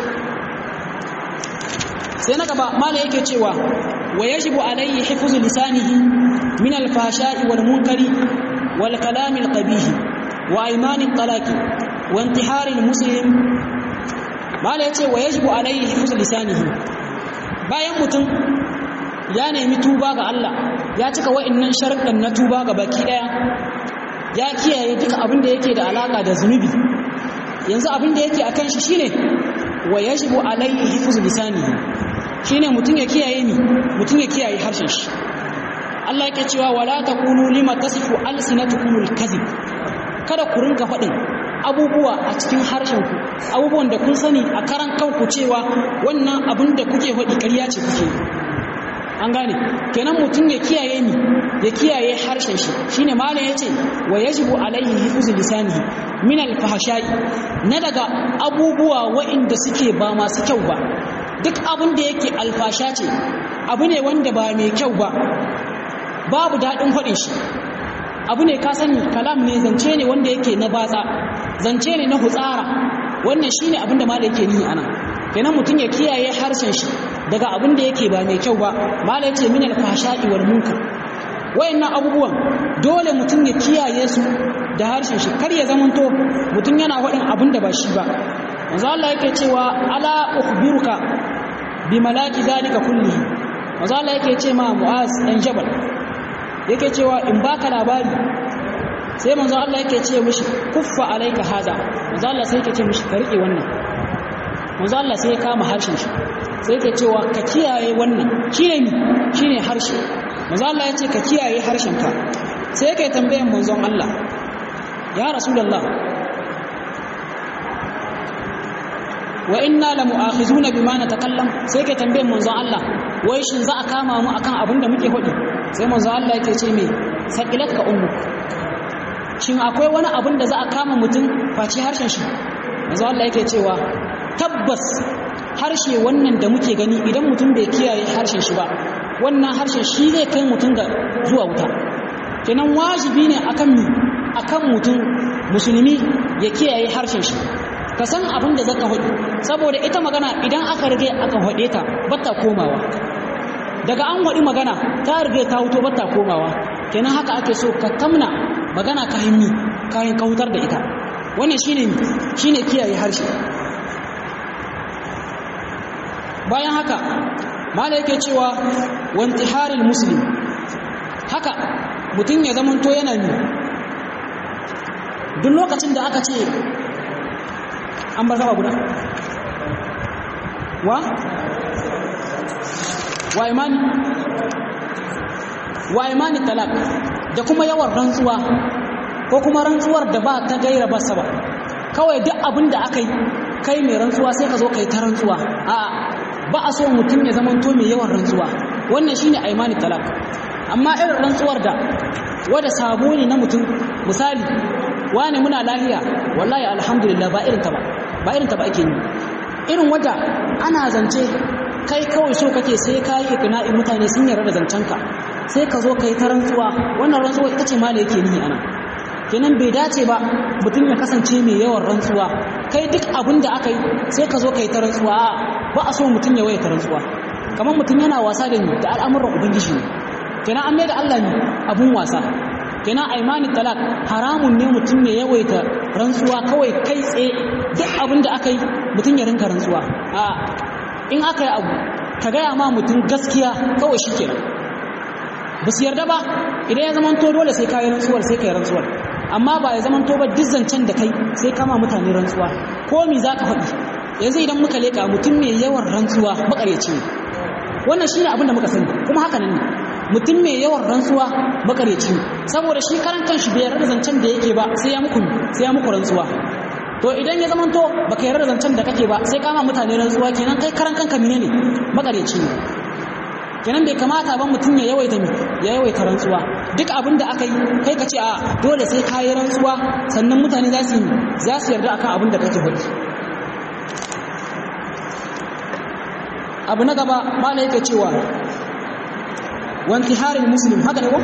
Sai na gaba mala yake cewa wa yajibu alayhi hifzu lisanihi min al-fahsha'i wal munkari wal kalami al-qabih wa aymani at-talaqi wa intihari al-muslim. mala yace wa yajibu alayhi hifzu lisanihi, bayan mutum ya nemi tuba ga Allah, ya cika wa'annan sharuɗan na tuba ga baki daya, ya kiyaye duka abin da yake da alaka da zunubi, yanzu abin da yake akan shi shine wa yajibu alayhi hifzu lisanihi, shine mutum ya kiyaye mutum ya kiyaye harshen shi. Allah yake cewa wala taqulu lima tasifu alsinatukumul kadhib, kada ku rinka faɗin abubuwa a cikin harshen ku, abubuwan da kun sani a karan kanku cewa wannan abin da kuke faɗi ƙarya ce kuke. An gane, kenan mutum ya kiyaye ya kiyaye harshen shi, shine malam yace wa yajibu alaihi hifzu lisanihi min al-fahsha'i, na daga abubuwa wa'inda suke ba masu kyau ba. Duk abin da yake alfasha ce, abu ne wanda ba mai kyau ba, babu daɗin faɗin shi, abu ne ka sani kalam ne, zance ne wanda yake na batsa, zance ne na hutsara, wannan shine abin da malam yake nihi ana. Kenan mutum ya kiyaye harshen shi daga abin da yake ba mai kyau ba. Malam yace min al-fahsha'i wal munkar, wayannan abubuwan dole mutum ya kiyaye su da harshen shi, kar ya zamanto mutum yana faɗin abin da ba shi ba. Manzo Allah yake cewa ala ukhbiruka bi malaki zalika kullihi, manzo Allah yake ce ma Mu'az dan Jabal, yake cewa in baka labari, sai manzo Allah yake ce mishi kuffa alayka haza, manzo Allah sai yake ce mishi ka rike wannan. Manzo Allah sai ya kama harshen shi, sai yake cewa ka kiyaye wannan, shine harshe. Manzo Allah ya ce ka kiyaye harshen ka. Sai yake tambayan manzon Allah, ya Rasulullah, wa inna la mu'akhizuna bima natakallam, sai yake tambayan manzon Allah, wai shin za a kama mu akan abin da muke faɗi? Sai manzon Allah yake ce me saqilatka ummuk, shin akwai wani abin da za a kama mutum face harshen shi? Manzon Allah yake cewa tabbas harshe wannan da muke gani, idan mutum bai kiyaye harshen shi ba, wannan harshen shi zai kai mutum ga zuwa wuta. Kenan wajibi ne akan mutum musulmi ya kiyaye harshen shi, ka san abin da zaka faɗi, saboda ita magana idan aka rige aka faɗe ta bata komawa, daga an faɗi magana ta rige ta wuto bata komawa. Kenan haka ake so ka tamna magana kayan ka hutar da ita. Wannan shine kiyaye harshe. Bayan haka mala yake cewa wantiharil muslim, haka mutum ya zamanto yana duk lokacin da aka ce an bar gaba guda wa imani talak, da kuma yawan rantsuwa, ko kuma rantsuwar da ba ta gaira ba saba, kawai duk abin da aka yi kai mai rantsuwa sai ka zo kai ta rantsuwa. Ba a so mutum ya zama to mai yawan rantsuwa, wannan shine aymani talak. Amma irin rantsuwar da wanda sabo ne na mutum, misali wani muna lafiya, wallahi alhamdulillah, ba irin ta ba ake yi. Irin wanda ana zance kai kawai so kake sai kai ikna'in mutane sun yarda da zancenka, sai ka zo kai ta rantsuwa, wannan rantsuwa ita ce mala yake nihi ana. Kenan bai dace ba mutum ya kasance mai yawan rantsuwa, kai duk abin da aka yi sai ka zo kai ta rantsuwa. Ba a so mutum ya waye ta rantsuwa, kamar mutum yana wasa da al'amuran ubangiji ne. Kenan an mai da Allah ne abun wasa. kenan aymani talak haramun ne mutum ne yawaita rantsuwa kawai kai tsaye duk abin da aka yi mutum ya rinka rantsuwa a in aka yi abu ka gaya ma mutum gaskiya kawai shikenan ba su yarda ba idan ya zamanto dole sai ka yi rantsuwar sai ka yi rantsuwar amma ba ya zamanto ba duk zancen da kai sai kama mutane rantsuwa ko mi za ka faɗi yanzu idan muka leƙa mutum mai yawan rantsuwa makaryaci ne wannan shi ne abin da muka sani kuma haka nan ne mutum mai yawan rantsuwa makaryaci ne saboda shi karan kanshi bai yarda zancen da yake ba sai ya muku rantsuwa to idan ya zamanto baka yarda zancen da kake ba sai kama mutane rantsuwa kenan kai karan kanka menene makaryaci ne kenan bai kamata ba mutum ya yawaita rantsuwa duk abin da aka yi kai ka ce a dole sai ka yi rantsuwa sannan mutane za su yarda akan abin da kake faɗi. Abu na gaba mala yake cewa wanti harin muslim haka ne ko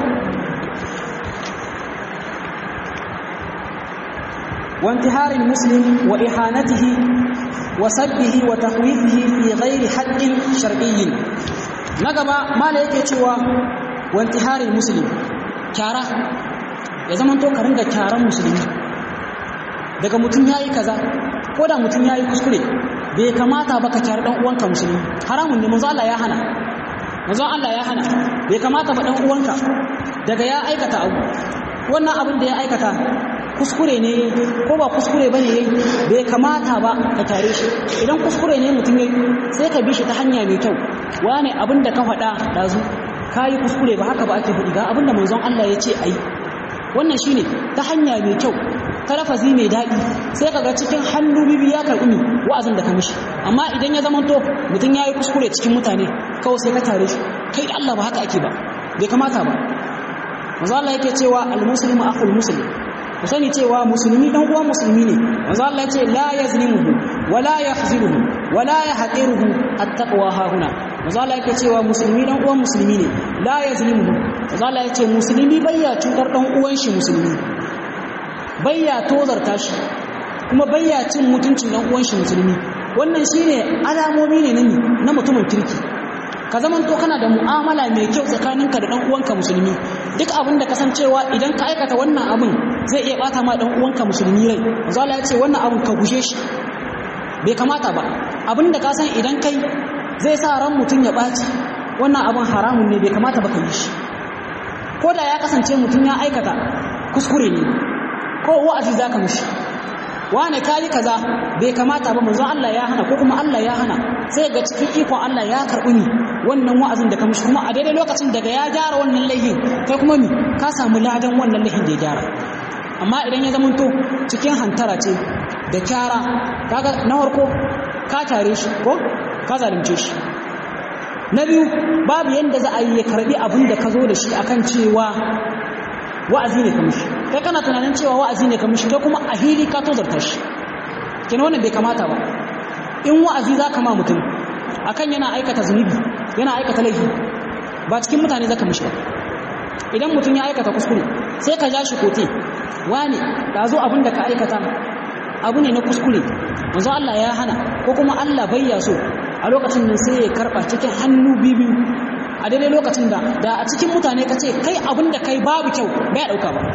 wanti harin muslim wa ihanatihi wa sabbihi wa tahwifihi fi ghairi haqqin shar'iyyin. Na gaba mala yake cewa wanti harin muslim kyara ya zama to ka ringa kyaran musulmi daga mutum yayi kaza ko da mutum yayi kuskure bai kamata ba ka kyar dan uwanka musulmi haramun ne manzo Allah ya hana bai kamata ba dan uwanka daga ya aikata abu wannan abin da ya aikata kuskure ne ko ba kuskure bane yayi bai kamata ba ka tare shi idan kuskure ne mutum yayi sai ka bi shi ta hanya mai kyau wane abin da ka faɗa dazu kai kuskure ba haka ba ake faɗi ga abin da manzon Allah ya ce ayi wannan shine ta hanya mai kyau ta lafazi mai daɗi sai kaga cikin hannu bibi ya karɓi wa'azin da ka mishi amma idan ya zama to mutum ya yi kuskure cikin mutane kawai sai ka tare shi kai da Allah ba haka ake ba bai kamata ba manzo Allah yake cewa al-muslimu akhul muslim ku sani cewa musulmi dan uwan musulmi ne manzo Allah ya ce la yazlimuhu wa la yakhziluhu wa la yahqiruhu at-taqwa hahuna manzo Allah yake cewa musulmi dan uwan musulmi ne la yazlimuhu manzo Allah ya ce musulmi bayya cutar dan uwan shi musulmi bayya tozarta shi kuma bayya cin mutuncin dan uwan shi musulmi wannan shine alamomi ne na mutumin kirki ka zaman to kana da mu'amala mai kyau tsakaninka da dan uwanka musulmi duk abin da kasancewa idan ka aikata wannan abin zai iya bata ma dan uwanka musulmi rai manzo Allah ya ce wannan abin ka gushe shi bai kamata ba abin da ka san idan kai zai sa ran mutun ya baci wannan abin haramun ne bai kamata ba ka yi shi ko da ya kasance mutun ya aikata kuskure ne ko wa'azi zaka mishi wane kai kaza bai kamata ba manzo Allah ya hana ko kuma Allah ya hana sai ga cikin ikon Allah ya karbi ni wannan wa'azin da ka mishi kuma a daidai lokacin daga ya gyara wannan laihin kai kuma ka samu ladan wannan laihin da ya gyara amma idan ya zamanto cikin hantara ce da kyara kaga na farko ka tare shi ko ka zalunce shi na biyu babu yanda za a yi ya karbi abin da ka zo da shi akan cewa wa'azi ne ka mishi kai kana tunanin cewa wa'azi ne ka mishi kai kuma a hili ka tozarta shi kina wannan bai kamata ba in wa'azi za ka ma mutum akan yana aikata zunubi yana aikata laifi ba cikin mutane zaka mishi ba idan mutum ya aikata kuskure sai ka ja shi kote wani da zo abin da ka aikata abu ne na kuskure manzo Allah ya hana ko kuma Allah bai ya so a lokacin nan sai ya karba cikin hannu bibiyu a daidai lokacin da a cikin mutane ka ce kai abin da kai babu kyau bai dauka ba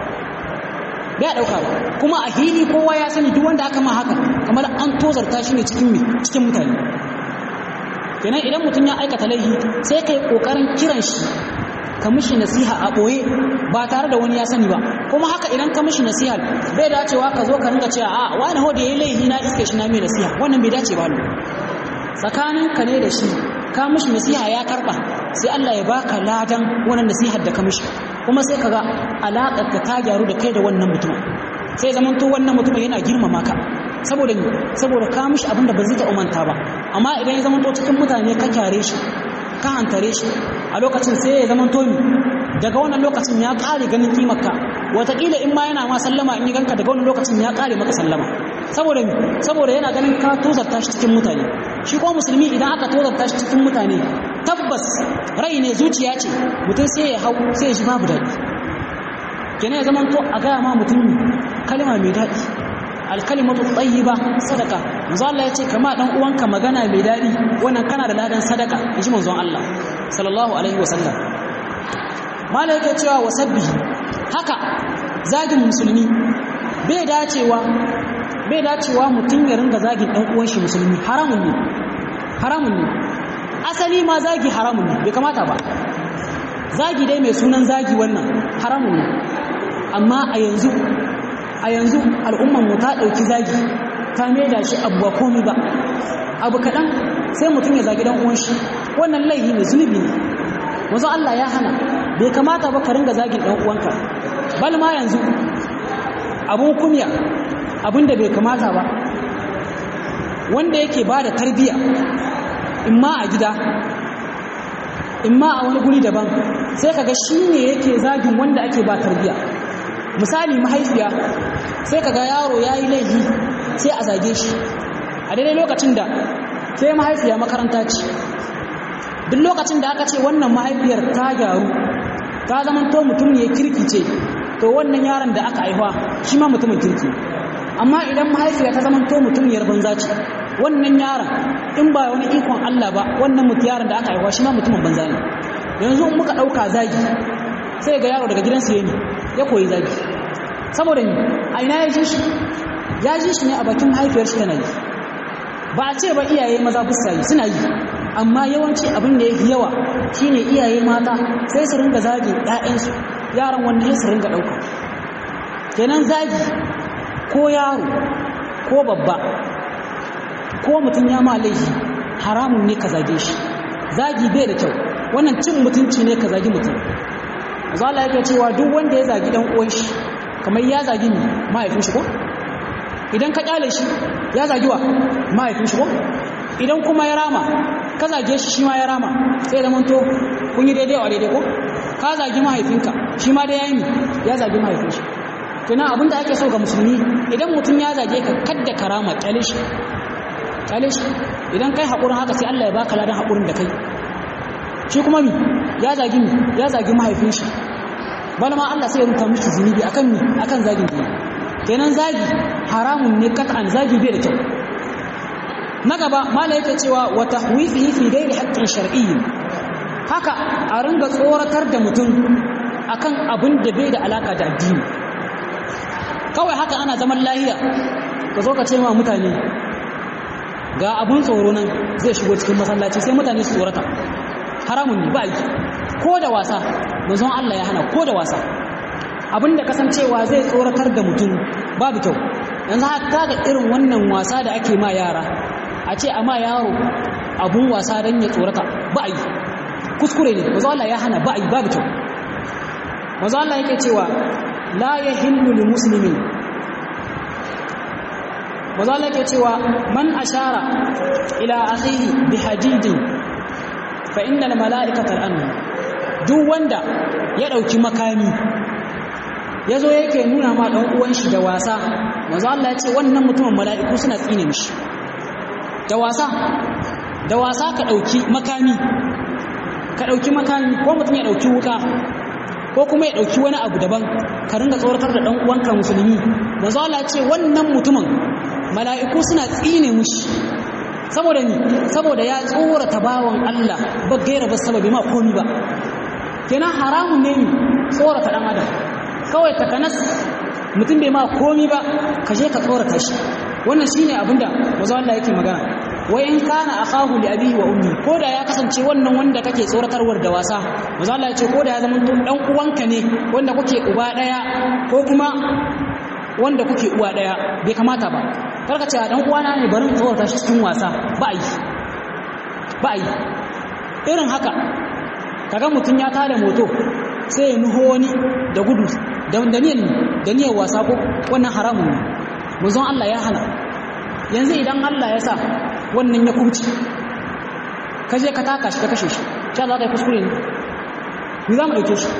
kuma a hili kowa ya sani duk wanda aka ma haka kamar an tozarta shi ne cikin mutane kenan idan mutum ya aikata laifi sai kai kokarin kiran shi ka mishi nasiha a boye ba tare da wani ya sani ba kuma haka idan ka mishi nasiha bai dacewa ka zo ka ringa cewa a wani ho da yayi laifi na iske shi na mai nasiha wannan bai dace ba tsakanin ka ne da shi ka mishi nasiha ya karba sai Allah ya baka ladan wannan nasihar da ka mishi kuma sai kaga alaƙar ka ta gyaru da kai da wannan mutum sai zaman to wannan mutum yana girmama ka saboda ka mishi abin da ba zai ta umanta ba amma idan ya zaman to cikin mutane ka kyare shi ka hantare shi a lokacin sai ya zaman to daga wannan lokacin ya ƙare ganin kimarka wataƙila in ma yana ma sallama in yi ganka daga wannan lokacin ya ƙare maka sallama saboda yana ganin ka tozarta shi cikin mutane shi ko musulmi idan aka tozarta shi cikin mutane tabbas rai ne zuciya ce mutum sai ya hau sai ya shi babu daɗi kenan ya zama to a gaya ma mutum kalma mai daɗi alkalimatu tayyiba sadaka manzo Allah ya ce kama dan uwanka magana mai daɗi wannan kana da ladan sadaka inji manzon Allah sallallahu alaihi wasallam mala yake cewa wasabbihi haka zagin musulmi bai dacewa mutum ya ringa zagin ɗan uwan shi musulmi. Haramun ne asali ma zagi haramun ne, bai kamata ba. Zagi dai mai sunan zagi wannan haramun ne, amma a yanzu al'umman mu ta ɗauki zagi ta maida shi abu ba komai ba. Abu kaɗan sai mutum ya zagi ɗan uwan shi, wannan laifi ne, zunubi ne. Wanzu Allah ya hana, bai kamata ba ka ringa zagin ɗan uwanka. Bal ma yanzu abun kunya, abin da bai kamata ba, wanda yake ba da tarbiyya imma a gida imma a wani guri daban, sai kaga shi ne yake zagin wanda ake ba tarbiyya. Misali mahaifiya, sai kaga yaro ya yi laifi sai a zage shi a daidai lokacin da sai mahaifiya makaranta ce. Duk lokacin da aka ce wannan mahaifiyar ta gyaru ta zama to mutum ne kirki ce, to wannan yaron da aka haifa shi ma mutumin kirki. Amma idan mahaifiya ta zama to mutumiyar banza ce, wannan yaron in ba wani ikon Allah ba, wannan yaron da aka haifa shi ma mutumin banza ne. Yanzu in muka ɗauka zagi, sai ga yaro daga gidansa ya koyi zagi. Saboda ni a ina ya ji shi ne a bakin mahaifiyar shi tana yi. Ba a ce ba iyaye maza bussa yi, suna yi, amma yawanci abin da ya fi yawa shine iyaye mata sai su ringa zagi ƴaƴansu, yaran wannan su ringa ɗauka. Kenan zagi ko yaro ko babba ko mutum ya ma laifi haramun ne ka zage shi. Zagi bai da kyau, wannan cin mutunci ne ka zagi mutum. Azza Allah yake cewa duk wanda ya zagi dan uwan shi kamar ya zagi ni mahaifin shi ko, idan ka kyale shi ya zagi wa mahaifin shi ko, idan kuma ya rama ka zage shi ma ya rama, sai zaman to kun yi daidai a daidai ko. Ka zagi mahaifinka shi ma da yayi ya zagi mahaifin shi. Kenan abinda ake so ga musulmi, idan mutum ya zage ka kadda karama, kyale shi. Idan kai haƙurin haka sai Allah ya baka ladan haƙurin da kai. Shi kuma ya zagi mahaifin shi, bala ma Allah sai ya rubuta mishi zunubi akan zagin da. Kenan zagi haramun ne kat'an, zagi bai da kyau. Na gaba mala yake cewa wa tahwifihi fi ghairi haqqin shar'iyyin, haka a ringa tsoratar da mutum akan abin da bai da alaka da addini. Kawai haka ana zaman lahiya ka zo ka ce ma mutane ga abun tsoro nan zai shigo cikin masallaci, sai mutane su tsorata. Haramun ne ba yi, ko da wasa manzon Allah ya hana, ko da wasa. Abinda kasancewa zai tsoratar da mutum babu kyau. Yanzu hatta ga irin wannan wasa da ake ma yara, a ce a ma yaro abun wasa don ya tsorata, ba yi, kuskure ne. Manzon Allah ya hana, ba yi, babu kyau. Manzon Allah yake cewa la yahillu lil muslimin, manzon Allah yake cewa man ashara ila akhihi bi hadidin fa innal mala'ikata al'anhu. Duk wanda ya dauki makami yazo yake nuna ma dan uwan shi da wasa, manzo Allah ya ce wannan mutumin mala'iku suna tsine mishi. Da wasa ka dauki makami ko mutum ya dauki wuka ko kuma ya dauki wani abu daban ka ringa tsoratar da dan uwanka musulmi, manzo Allah ya ce wannan mutumin mala'iku suna tsine mishi. Saboda ya tsorata bawan Allah ba gaira ba sababi ma komi ba. Kenan haramun ne tsorata dan adam, kawai takanas mutum bai ma komi ba ka je ka tsorata shi. Wannan shine abinda manzo Allah yake magana. Wa in kana akahu li abihi wa ummi, ko da ya kasance wannan wanda kake tsoratarwar da wasa, manzo Allah ya ce ko da ya zama dan uwanka ne wanda kuke uba daya ko kuma wanda kuke uwa daya, bai kamata ba. Karka ce dan uwana ne barin tsorata shi cikin wasa, ba yi. Irin haka kaga mutun ya tada moto sai ya nuho wani da gudu da niyyar wasa, ko wannan haramun ne. Manzon Allah ya hana. Yanzu idan Allah ya sa wannan ya kubci ka je ka taka shi ka kashe shi, sha za ka yi kuskure ne, ni za mu dauke shi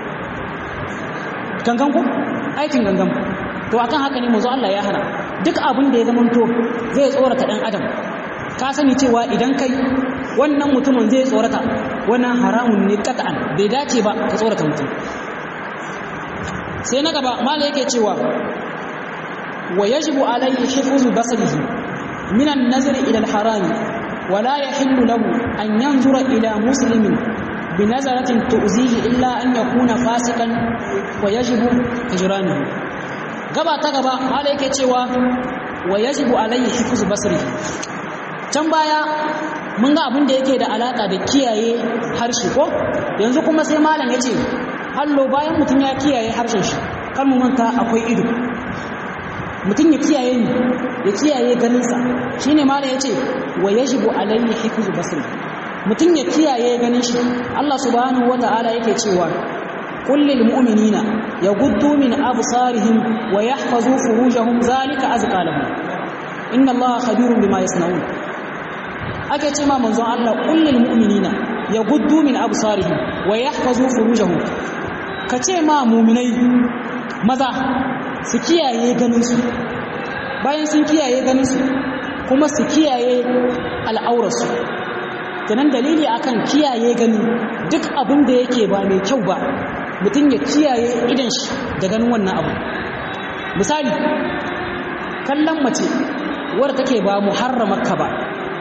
gangan ko aikin gangan. To akan haka ne manzon Allah ya hana. Duk abin da ya zamanto zai tsorata dan adam, ka sani cewa idan kai wannan mutumin zai tsorata, wannan haramun ne qat'an, bai dace ba ka tsorata mutum. Sai na gaba mala yake cewa wa yajibu alayhi hifzu basarihi min an-nazri ila al-haram wa la yahillu lahu an yanzura ila muslimin bi nazaratin tu'zihi illa an yakuna fasikan wa yajibu hijranuhu. Gaba ta gaba mala yake cewa wa yajibu alayhi hifzu basrihi. Can baya mun ga abin da yake da alaka da kiyaye harshe ko, yanzu kuma sai malam yace hallo bayan mutum ya kiyaye harshen shi, kan mu manta akwai ido, mutum ya kiyaye ni ya kiyaye ganinsa, shine malam yace wa yajibu alayhi hifzu basrihi, mutum ya kiyaye ganin shi. Allah subhanahu wataala yake cewa qul lil mu'minina yaghuddu min absarihim wa yahfazu furujahum zalika azqa lahum inna Allaha khabirun bima yasnaun. Ake ce ma manzon Allah qul lil mu'minina yaghuddu min absarihim wa yahfazu furujahum, ka ce ma mu'minai maza su kiyaye ganinsu, bayan sun kiyaye ganinsu kuma su kiyaye al'aurarsu. kenan dalili akan kiyaye gani, duk abin da yake ba mai kyau ba mutum ya kiyaye idan shi da ganin wannan abu. Misali, kallon mace wadda take ba muharramarka ba,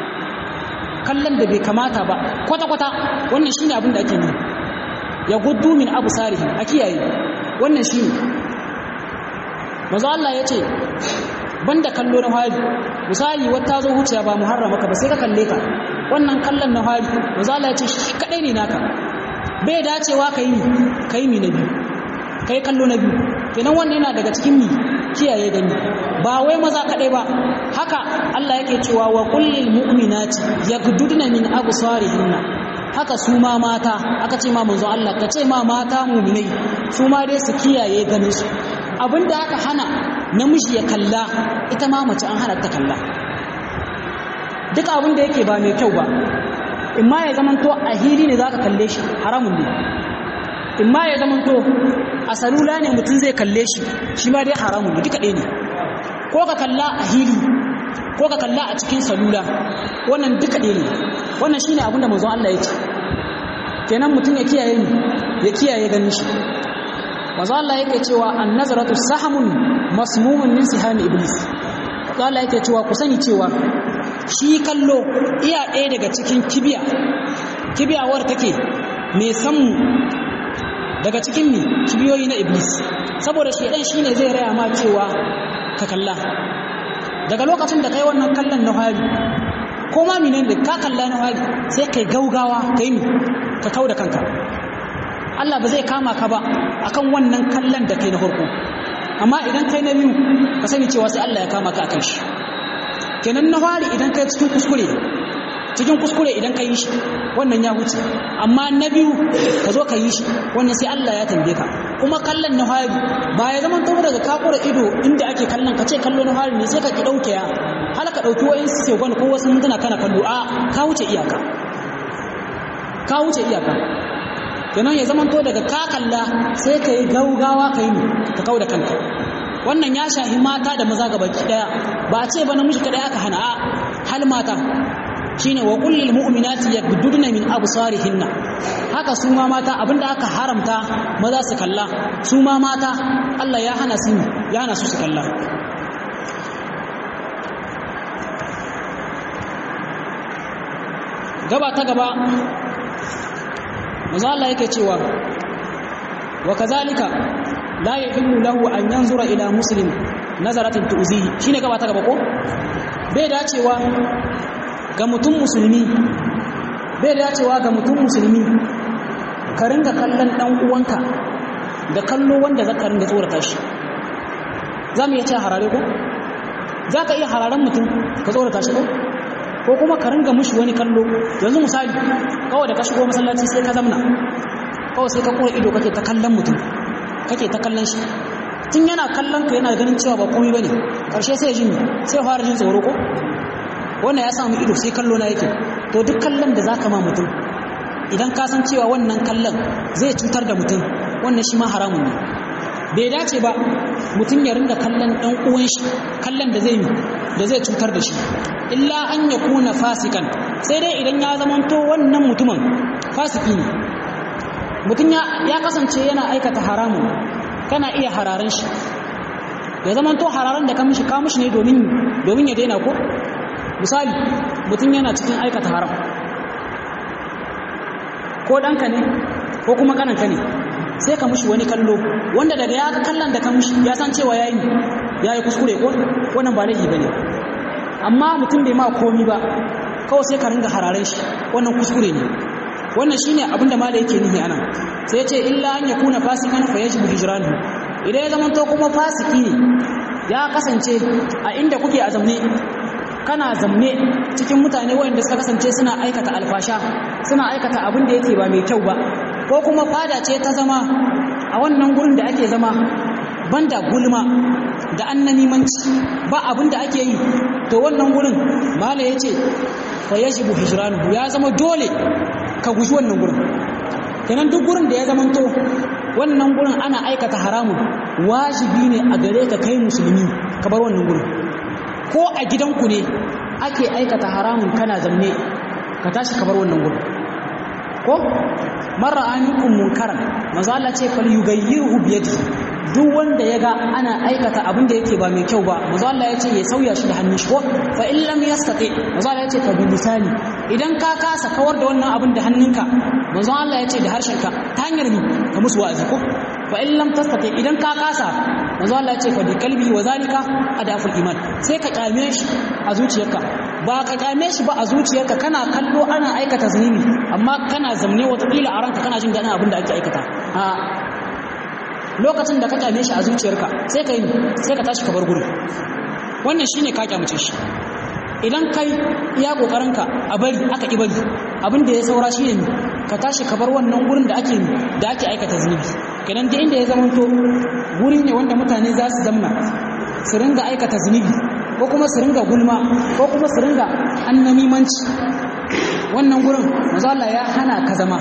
kallon da bai kamata ba kwata-kwata, wannan shine abin da ake nuna ya guddu min absarihim, a kiyaye wannan shine. Manzo Allah yace banda kallo na hali, misali wata zo wuciya ba muharramaka ba sai ka kalle ka, wannan kallon na hali manzo Allah yace shi kadai ne naka, bai dacewa kai mi na biyu, kai kallo na biyu. Kenan wannan yana daga cikin mi kiyaye gani, ba wai maza kadai ba, haka Allah yake cewa wa qul lil mu'minati yaghdudna min absarihinna, haka su ma mata aka ce ma manzo Allah ka ce ma mata mu'minai su ma dai su kiyaye ganin su. Abinda aka hana namiji ya kalla, ita ma mace an hana ta kalla. Duk abin da yake ba mai kyau ba, imma ya zamanto a hili ne zaka kalle shi, haramun ne. Imma ya zamanto a salula ne mutum zai kalle shi, shi ma dai haramun ne, duka ɗaya ne. Ko ka kalla a hili ko ka kalla a cikin salula, wannan duka ɗaya ne. Wannan shine abin da manzon Allah ya ce. Kenan mutum ya kiyaye ni, ya kiyaye ganin shi. Manzon Allah yake cewa an-nazaratu sahamun masmumun min sihami iblis. Allah yake cewa ku sani cewa shi kallo iya ɗaya daga cikin kibiyawar take mai samu daga cikin kibiyoyi na iblis, saboda shedan shine zai raya ma cewa ka kalla. Daga lokacin da kai wannan kallon na hari, ko ma minen da ka kalla na hari, sai kai gaugawa kai ka kauda kanka. Allah ba zai kama ka ba akan wannan kallon da kai na farko, amma idan kai na biyu ka sani cewa sai Allah ya kama ka akan shi. Kenan na fari idan kai cikin kuskure idan kai shi wannan ya huce, amma na biyu ka zo ka yi shi wannan sai Allah ya tambaye ka. Kuma kallon na fari ba ya zama tabbata daga kakura ido inda ake kallon ka ce kallo na fari ne sai ka ki dauke ya hala ka dauki wayin su sai gwani ko wasu mintuna kana kallo, a ka wuce iyaka. Kenan ya zama to daga ka kalla sai ka yi gaugawa ka yi ka kauda kanka. Wannan ya shahi mata da maza gabaki daya, ba a ce ba namiji kadai aka hana, hal mata shine wa qul lil mu'minati yaghdudna min absarihinna. Haka su ma mata abinda aka haramta maza su kalla, su ma mata Allah ya hana su su kalla. Gaba ta gaba manzo Allah yake cewa wa kazalika la yahillu lahu an yanzura ila muslim nazaratin tu'zihi, shine gaba ta gaba ko bai dacewa ga mutum musulmi ka ringa kallon dan uwanka da kallo wanda zaka ringa tsorata shi. Zamu iya ce harare ko zaka iya hararen mutum ka tsorata shi ko kuma ka ringa mushi wani kallo. Yanzu misali kawai da ka shigo masallaci sai ka zamna kawai sai ka kora ido kake ta kallon mutum, kake ta kallon shi, tun yana kallon ka yana ganin cewa ba komai bane, karshe sai sai fara jin tsoro ko wannan ya samu ido sai kallo na yake. To duk kallon da zaka ma mutum idan ka san cewa wannan kallon zai cutar da mutum, wannan shi ma haramun ne. Bai dace ba mutum ya ringa kallon dan uwan shi kallon da zai cutar da shi, illa an yakuna fasikan, sai dai idan ya zamanto wannan mutumin fasiki ne, mutum ya kasance yana aikata haramun, kana iya hararen shi, ya zamanto hararen da ka mishi ne domin ya daina ko. Misali mutum yana cikin aikata haram ko ɗanka ne ko kuma ƙananka ne sai ka mushi wani kallo wanda daga ya kallon da ka mushi ya san cewa ya yi kuskure ko wannan ba laifi ba ne. Amma mutum bai ma komi ba kawai sai ka ringa hararen shi wannan kuskure ne. Wannan shine abin da malai yake nihi anan. Sai ya ce illa an yakuna fasikan fa yajibu hijranuhu. Idan ya zama to kuma fasiki ne ya kasance a inda kuke a zamne, kana zamne cikin mutane wanda suka kasance suna aikata alfasha, suna aikata abin da yake ba mai kyau ba, ko kuma fada ce ta zama a wannan gurin da ake zama banda gulma da annamimanci ba abin da ake yi, to wannan gurin malai yace fa yajibu hijranuhu, ya zama dole ka guji wannan gurin. Kenan duk gurin da ya zamanto wannan gurin ana aikata haramun, wajibi ne a gare ka kai musulmi ka bar wannan gurin. Ko a gidanku ne ake aikata haramun kana zamne, ka tashi ka bar wannan gurin. Ko marra amikum munkaran, manzo Allah ce fal yughayyiru bi yadihi, duk wanda yaga ana aikata abin da yake ba mai kyau ba, manzo Allah ya ce ya sauya shi da hannun shi. Ko fa in lam yastati, manzo Allah ya ce fa bi lisani, idan ka kasa kawar da wannan abin da hannunka, manzo Allah ya ce da harshenka ta hanyar ni ka musu wa'azi. Ko fa in lam tastati, idan ka kasa, manzo Allah ya ce fa bi qalbi wa zalika adaful iman, sai ka kyame shi a zuciyarka. Ba ka kyame shi ba a zuciyarka kana kallo ana aikata zunubi amma kana zamne wata kila a ranka kana jin daɗin abin da ake aikata. A lokacin da ka kyame shi a zuciyarka sai ka tashi ka bar gurin. Wannan shine ka kyamace shi. Idan kai iya kokarinka a bari aka ki bari, abin da ya saura shine ka tashi ka bar wannan gurin da ake aikata zunubi. Kenan da inda ya zamanto guri ne wanda mutane za su zamna su ringa aikata zunubi, ko kuma su ringa gulma, ko kuma su ringa annamimanci, wannan gurin manzo Allah ya hana ka zama.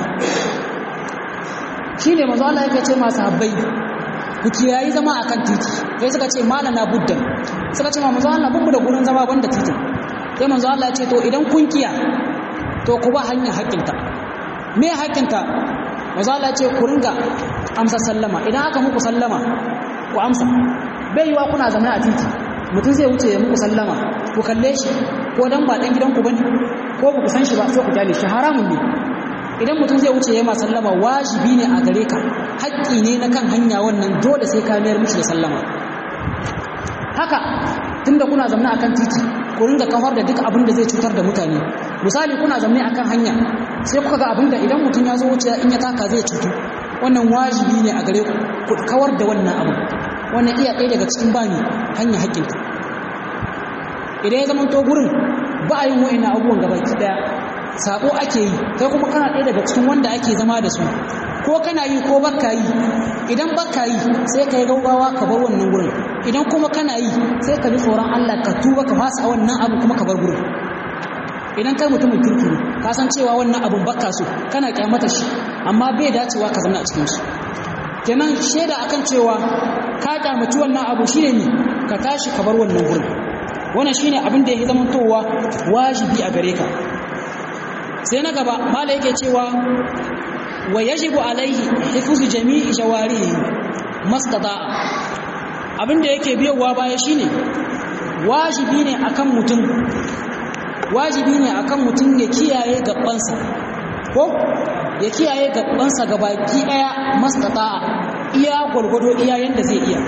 Shine manzo Allah yake ce masu habbai ku kiyayi zama akan titi. Sai suka ce malana buddan, suka ce manzo Allah bin mu da gurin zama banda titin. Sai manzo Allah ya ce to idan kun kiya to ku ba hanya haƙƙinta. Me haƙƙinta? Manzo Allah ya ce ku ringa amsa sallama. Idan aka muku sallama ku amsa. Bai yiwa kuna zama a titi, mutum zai wuce ya muku sallama ku kalle shi, ko dan ba dan gidanku bane ko ku san shi ba sai ku kyale shi, haramun ne. Idan mutum zai wuce ya ma sallama wajibi ne a gare ka, haƙƙi ne na kan hanya, wannan dole sai ka mayar mishi da sallama. Haka tunda kuna zamne akan titi ku ringa kawar da duk abin da zai cutar da mutane. Misali kuna zamne akan hanya sai kuka ga abin da idan mutum ya zo wuce in ya taka zai cutu, wannan wajibi ne a gare ku kawar da wannan abu. Wannan iya ɗaya daga cikin bani hanya haƙƙinka. Idan ya zama to gurin ba a yin wa'ina abubuwan gabaki ɗaya, sabo ake yi, kai kuma kana ɗaya daga cikin wanda ake zama da su, ko kana yi ko baka yi. Idan baka yi sai ka yi gaugawa ka bar wannan gurin, idan kuma kana yi sai ka ji tsoron Allah ka tuba ka fasa wannan abu kuma ka bar gurin. Idan kai mutumin kirki ne ka san cewa wannan abun baka so, kana kyamata shi, amma bai dacewa ka zama a cikin shi. Kenan shaida akan cewa ka kyamaci wannan abu shine ne ka tashi ka bar wannan gurin. Wannan shine abin da ya zama towa wajibi a gare ka. Sai na gaba mala yake cewa wa yajibu alaihi hifzu jami'i jawarihi mastata'a. Abin da yake biyowa baya shine wajibi ne akan mutum ya kiyaye gabansa, ko ya kiyaye gabansa gabaki daya mastata'a, iya gurgudo iya yanda zai iya.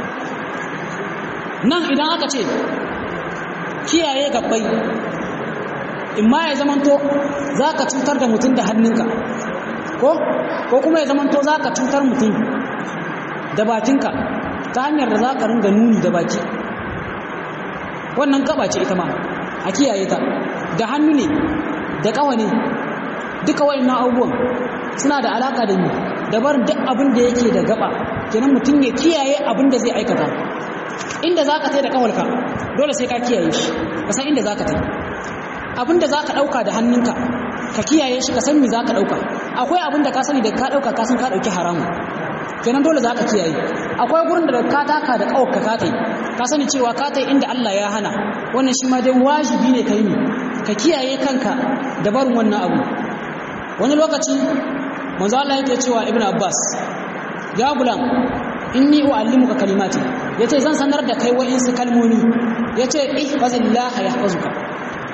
Nan idan aka ce kiyaye gabbai, imma ya zamanto zaka cutar da mutum da hannunka, ko kuma ya zamanto zaka cutar mutum da bakinka ta hanyar da zaka ringa nuni da baki. Wannan gaba ce ita ma a kiyaye ta. Da hannu ne da kawa ne, duka wayannan abubuwan suna da alaka da ni da barin duk abin da yake da gaba. Kenan mutum ya kiyaye abin da zai aikata. Inda zaka tai da kawalka dole sai ka kiyaye shi, ka san inda zaka tai. Abin da zaka dauka da hannunka ka kiyaye shi, ka san me zaka dauka. Akwai abin da ka sani da ka dauka ka san ka dauki haramu, kenan dole zaka kiyaye. Akwai gurin da ka taka da kawarka ka tai, ka sani cewa ka tai inda Allah ya hana, wannan shi ma dai wajibi ne kai ne ka kiyaye kanka da barin wannan abu. Wani lokaci manzo Allah yake cewa Ibn Abbas, ya gulam inni uallimuka kalimati, yace zan sanar da kai wa'insu kalmomi, yace ihfazillah yahfazuka,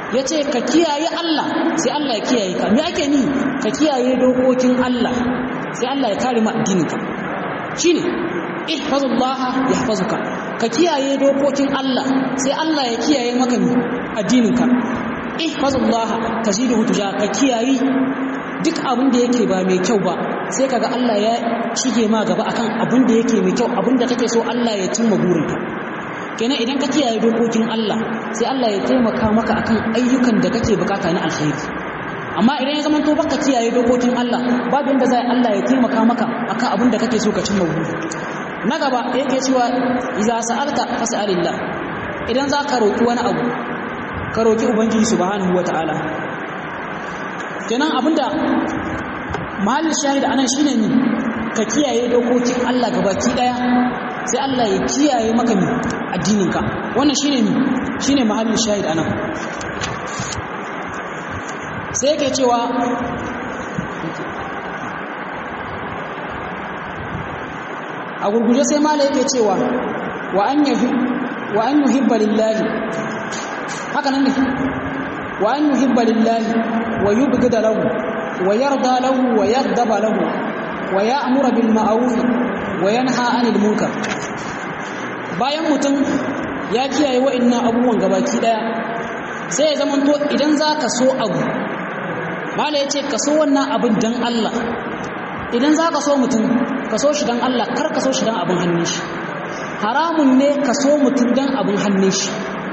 yace ka kiyaye Allah sai Allah ya kiyaye ka me ake ni ka kiyaye dokokin Allah sai Allah ya kare ma addininka shine ihfazullah yahfazuka ka kiyaye dokokin Allah sai Allah ya kiyaye maka addininka ihfazullah tajiduhu tuja ka kiyaye duk abin da yake ba mai kyau ba sai kaga Allah ya shige ma gaba akan abin da yake mai kyau abin da kake so Allah ya cimma burinka kenan idan ka kiyaye dokokin Allah sai Allah ya taimaka maka akan ayyukan da kake bukata na alkhairi amma idan ya zama to baka kiyaye dokokin Allah babu inda zai Allah ya taimaka maka akan abin da kake so ka cimma buri na gaba yake cewa idza sa'alta fas'alillah idan za ka roki wani abu ka roki ubangiji subhanahu wataala kenan abinda mahallin shahid anan shine ni ka kiyaye dokokin Allah gabaki daya sai Allah ya kiyaye maka addininka wannan shine mahallin shahid anan sai yake cewa a gurguje sai mala yake cewa wa an yuhibba lillahi haka nan ne wa an yuhibba lillahi wa yubghida lahu wa yarda lahu wa yaghdaba lahu wa ya'muru bil ma'ruf wa yanha 'anil munkar bayan mutum ya kiyaye wa'annan abubuwan gabaki daya sai ya zamanto idan zaka so abu mala yace ka so wannan abin dan Allah idan zaka so mutum ka so shi dan Allah kar ka so shi dan abin hannun shi haramun ne ka so mutum dan abin hannun shi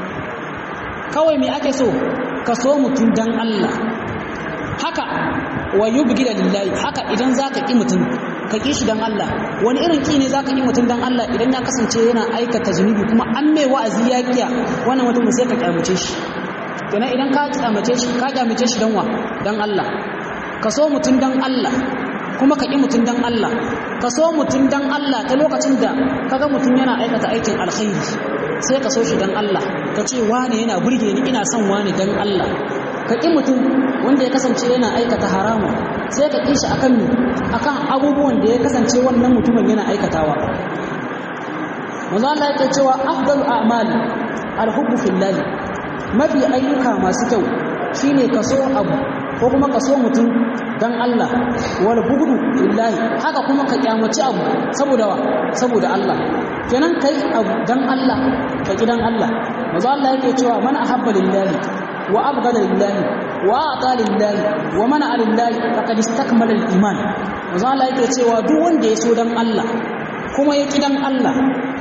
kawai me ake so ka so mutum dan Allah haka wa yubghida lillahi haka idan zaka ki mutum ka ki shi dan Allah wani irin ki ne zaka ki mutum dan Allah idan ya kasance yana aikata zunubi kuma an mai wa'azi ya kiya wannan mutum sai ka kyamace shi kenan idan ka kyamace shi dan wa dan Allah ka so mutum dan Allah kuma ka ki mutum dan Allah ka so mutum dan Allah ta lokacin da kaga mutum yana aikata aikin alkhairi sai ka so shi dan Allah ka ce wane yana burge ni ina son wane dan Allah ka ki mutum wanda ya kasance yana aikata haramu sai ka kishi akan abubuwan da ya kasance wannan mutumin yana aikatawa manzo Allah yake cewa afdalu a'mali alhubbu fillah mafi ayyuka masu kyau shine ka so abu ko kuma ka so mutum dan Allah wal bughdu lillahi haka kuma ka kyamaci abu saboda Allah kenan kai abu dan Allah ka kidan Allah manzo Allah yake cewa man ahabba lillahi wa abghada lillahi wa ata lillahi wa mana lillahi faqad istakmala al-iman manzo Allah yake cewa duk wanda ya so dan Allah kuma ya kidan Allah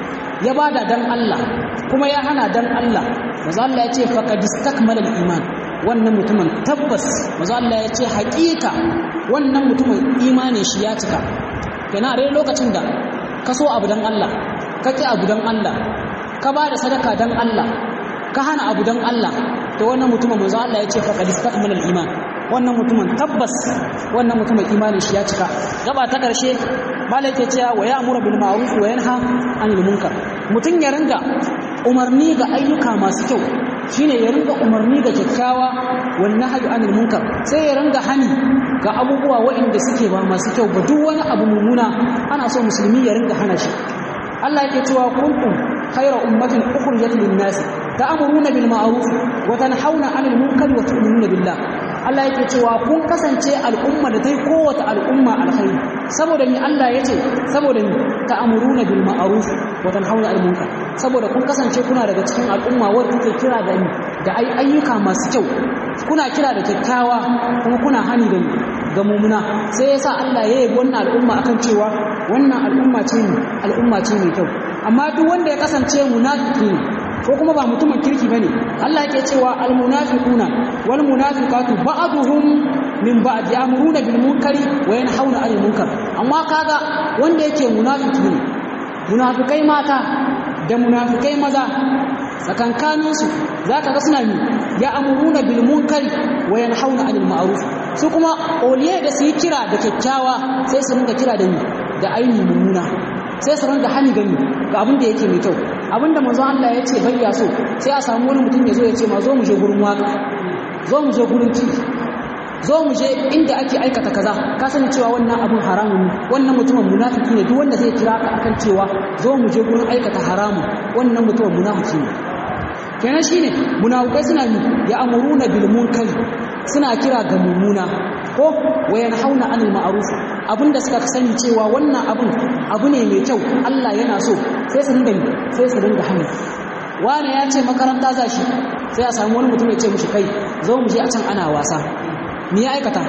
ya bada dan Allah kuma ya hana dan Allah manzo Allah yace faqad istakmala al-iman wannan mutumin tabbas manzo Allah yace haƙiƙa wannan mutumin imanin shi ya cika kana rai lokacin da ka so abu dan Allah ka ki abu dan Allah ka bada sadaka dan Allah ka hana abu dan Allah to wannan mutumin manzo Allah yace faqad istakmala al-iman wannan mutumin tabbas wannan mutumin imanin shi ya cika gaba ta karshe malaka cewa wa ya'muru bil ma'ruf wa yanha 'anil munkar mutun ya ringa umarni ga ayyuka masu kyau shine ya ringa umarni ga kyakkyawa wan nahyu 'anil munkar sai ya ringa hani ga abubuwa waɗanda suke ba masu kyau ba duk wani abu mummuna ana so musulmi ya ringa hana shi Allah yake cewa kuntum khayra ummatin ukhrijat lin-nas ta'muruna bil ma'ruf wa tanhauna 'anil munkar wa tu'minuna billah Allah yake cewa kun kasance al'umma da tai kowace al'umma alkhairi saboda ni Allah yace saboda ni ta'muruna bil ma'ruf wa tanhauna 'anil munkar saboda kun kasance kuna daga cikin al'umma wanda take kira da ni da ayyuka masu kyau kuna kira da kyakkyawa kuma kuna hani da ni ga mumuna sai yasa Allah ya yi wannan al'umma akan cewa wannan al'umma ce mai kyau amma duk wanda ya kasance munafiki ne ko kuma ba mutumin kirki bane Allah yake cewa almunafiquna wal munafiqatu ba'duhum min ba'd ya'muruna bil munkari wa yanhauna 'anil munkar amma kaga wanda yake munafiki ne munafikai mata da munafikai maza tsakankanin su zaka ga suna ya'muruna bil munkari wa yanhauna 'anil ma'ruf su kuma oliye da su yi kira da kyakkyawa sai su ringa kira da aini mummuna sai su ringa hani gani ga abin da yake mai kyau abinda manzo Allah ya ce bayya so sai a samu wani mutum ya zo ya ce ma zo mu je gurin waka zo mu je gurin ci zo mu je inda ake aikata kaza ka sani cewa wannan abun haramun ne wannan mutumin munafiki ne duk wanda zai kira ka akan cewa zo mu je gurin aikata haramun wannan mutumin munafiki ne kenan shine munafikai suna ya amuruna bil munkar suna kira ga mummuna ko wayanhauna anil ma'ruf abinda suka sani cewa wannan abu ne mai kyau Allah yana so sai su dinga hani wani ya ce makaranta za shi sai a samu wani mutum ya ce mishi kai zo mu je a can ana wasa me ya aikata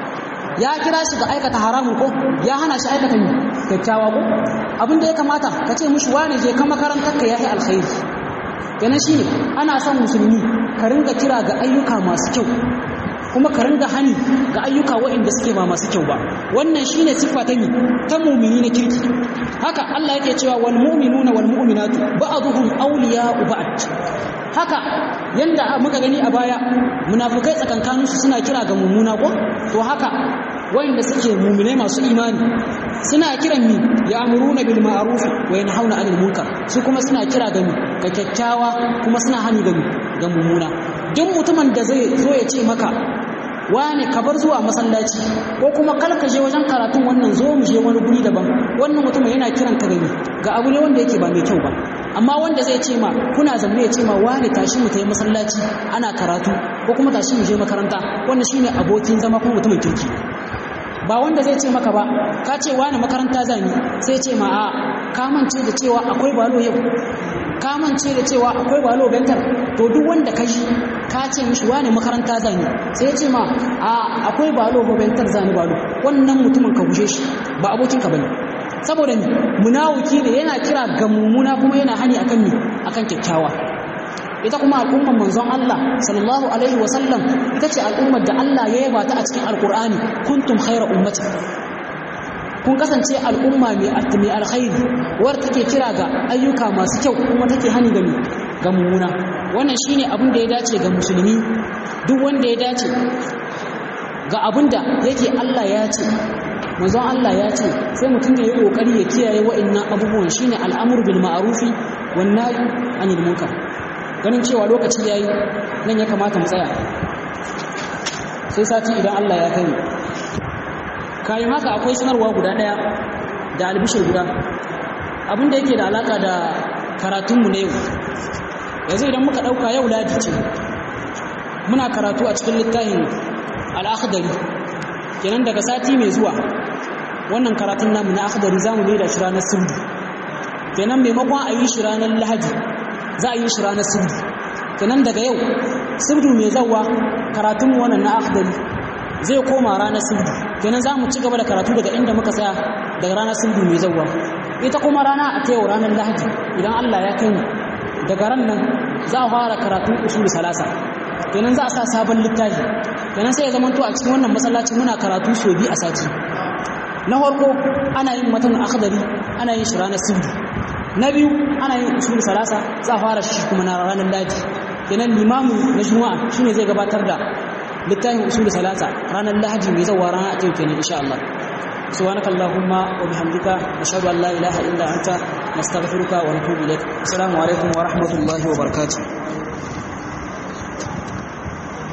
ya kira shi ga aikata haramun ko ya hana shi aikata kyakkyawa ko abinda ya kamata ka ce mishi wani je ka makarantar ka yayi alkhairi kenan shine ana son musulmi ka ringa kira ga ayyuka masu kyau kuma ka ringa hani ga ayyuka waɗanda suke ba masu kyau ba wannan shine siffa ta mu'mini na kirki haka Allah yake cewa wal mu'minuna wal mu'minatu ba'dhum awliya'u ba'd haka yanda muka gani a baya munafikai tsakankanin su suna kira ga mummuna ko to haka waɗanda suke mu'minai masu imani suna kiran mi ya amuruna bil ma'ruf wa yanhauna 'anil munkar su kuma suna kira ga mi ga kyakkyawa kuma suna hani ga mummuna duk mutumin da zai zo ya ce maka wani ka bar zuwa masallaci ko kuma kalka je wajen karatun wannan zo mu je wani guri daban wannan mutumin yana kiran ka gani ga abu ne wanda yake ba mai kyau ba amma wanda zai ce ma kuna zamne ya ce ma wani tashi mu tayi masallaci ana karatu ko kuma tashi mu je makaranta wannan shine abokin zama ko mutumin kirki ba wanda zai ce maka ba ka ce wani makaranta zani sai ce ma a ka mance da cewa akwai balo yau ka mance da cewa akwai balo bentar to duk wanda ka ji ka ce mishi wani makaranta zani sai ya ce ma a akwai balo bentar zani balo wannan mutumin ka guje shi ba abokin ka bane saboda ni munafiki ne yana kira ga mummuna kuma yana hani akan kyakkyawa ita kuma al'ummar manzon Allah sallallahu alaihi wasallam ita ce al'ummar da Allah ya yaba ta a cikin alqur'ani kuntum khayra ummati kun kasance al'umma mai alkhairi wadda take kira ga ayyuka masu kyau kuma take hani ga mummuna wannan shine abin da ya dace ga musulmi duk wanda ya dace ga abin da yake Allah ya ce manzon Allah ya ce sai mutum ya yi kokari ya kiyaye wa'annan abubuwan shine al'amru bil ma'rufi wan nahy anil munkar ganin cewa lokaci yayi nan ya kamata mu tsaya sai sati idan Allah ya kai kayan haka akwai sanarwa guda daya da albishir guda abinda yake da alaka da karatunmu na yau yanzu idan muka dauka yau ladi ce muna karatu a cikin littafin al-akhdari kenan daga sati mai zuwa wannan karatun namu na akhdari zamu mai da shi ranar subdu kenan maimakon a yi shi ranar lahadi za a yi shi ranar subdu kenan daga yau subdu mai zawa karatunmu wannan na akhdari zai koma ranar subdu kenan za mu ci gaba da karatu daga inda muka tsaya daga ranar subdu mai zawa ita kuma rana a ta yau ranar lahadi idan Allah ya kai mu daga ran nan za a fara karatun usul salasa kenan za a sa sabon littafi kenan sai ya zama to a cikin wannan masallaci muna karatu so biyu a sati na farko ana yin matan akhdari ana yin shi ranar subdu na biyu ana yin usul salasa za a fara shi kuma na ranar lahadi kenan limamu na juma'a shine zai gabatar da littafin usul salasa ranar lahadi mai zawa rana a yau kenan insha Allah subhanaka allahumma wa bihamdika ashhadu an la ilaha illa anta nastaghfiruka wa natubu ilaik assalamu alaikum wa rahmatullahi wa barakatuh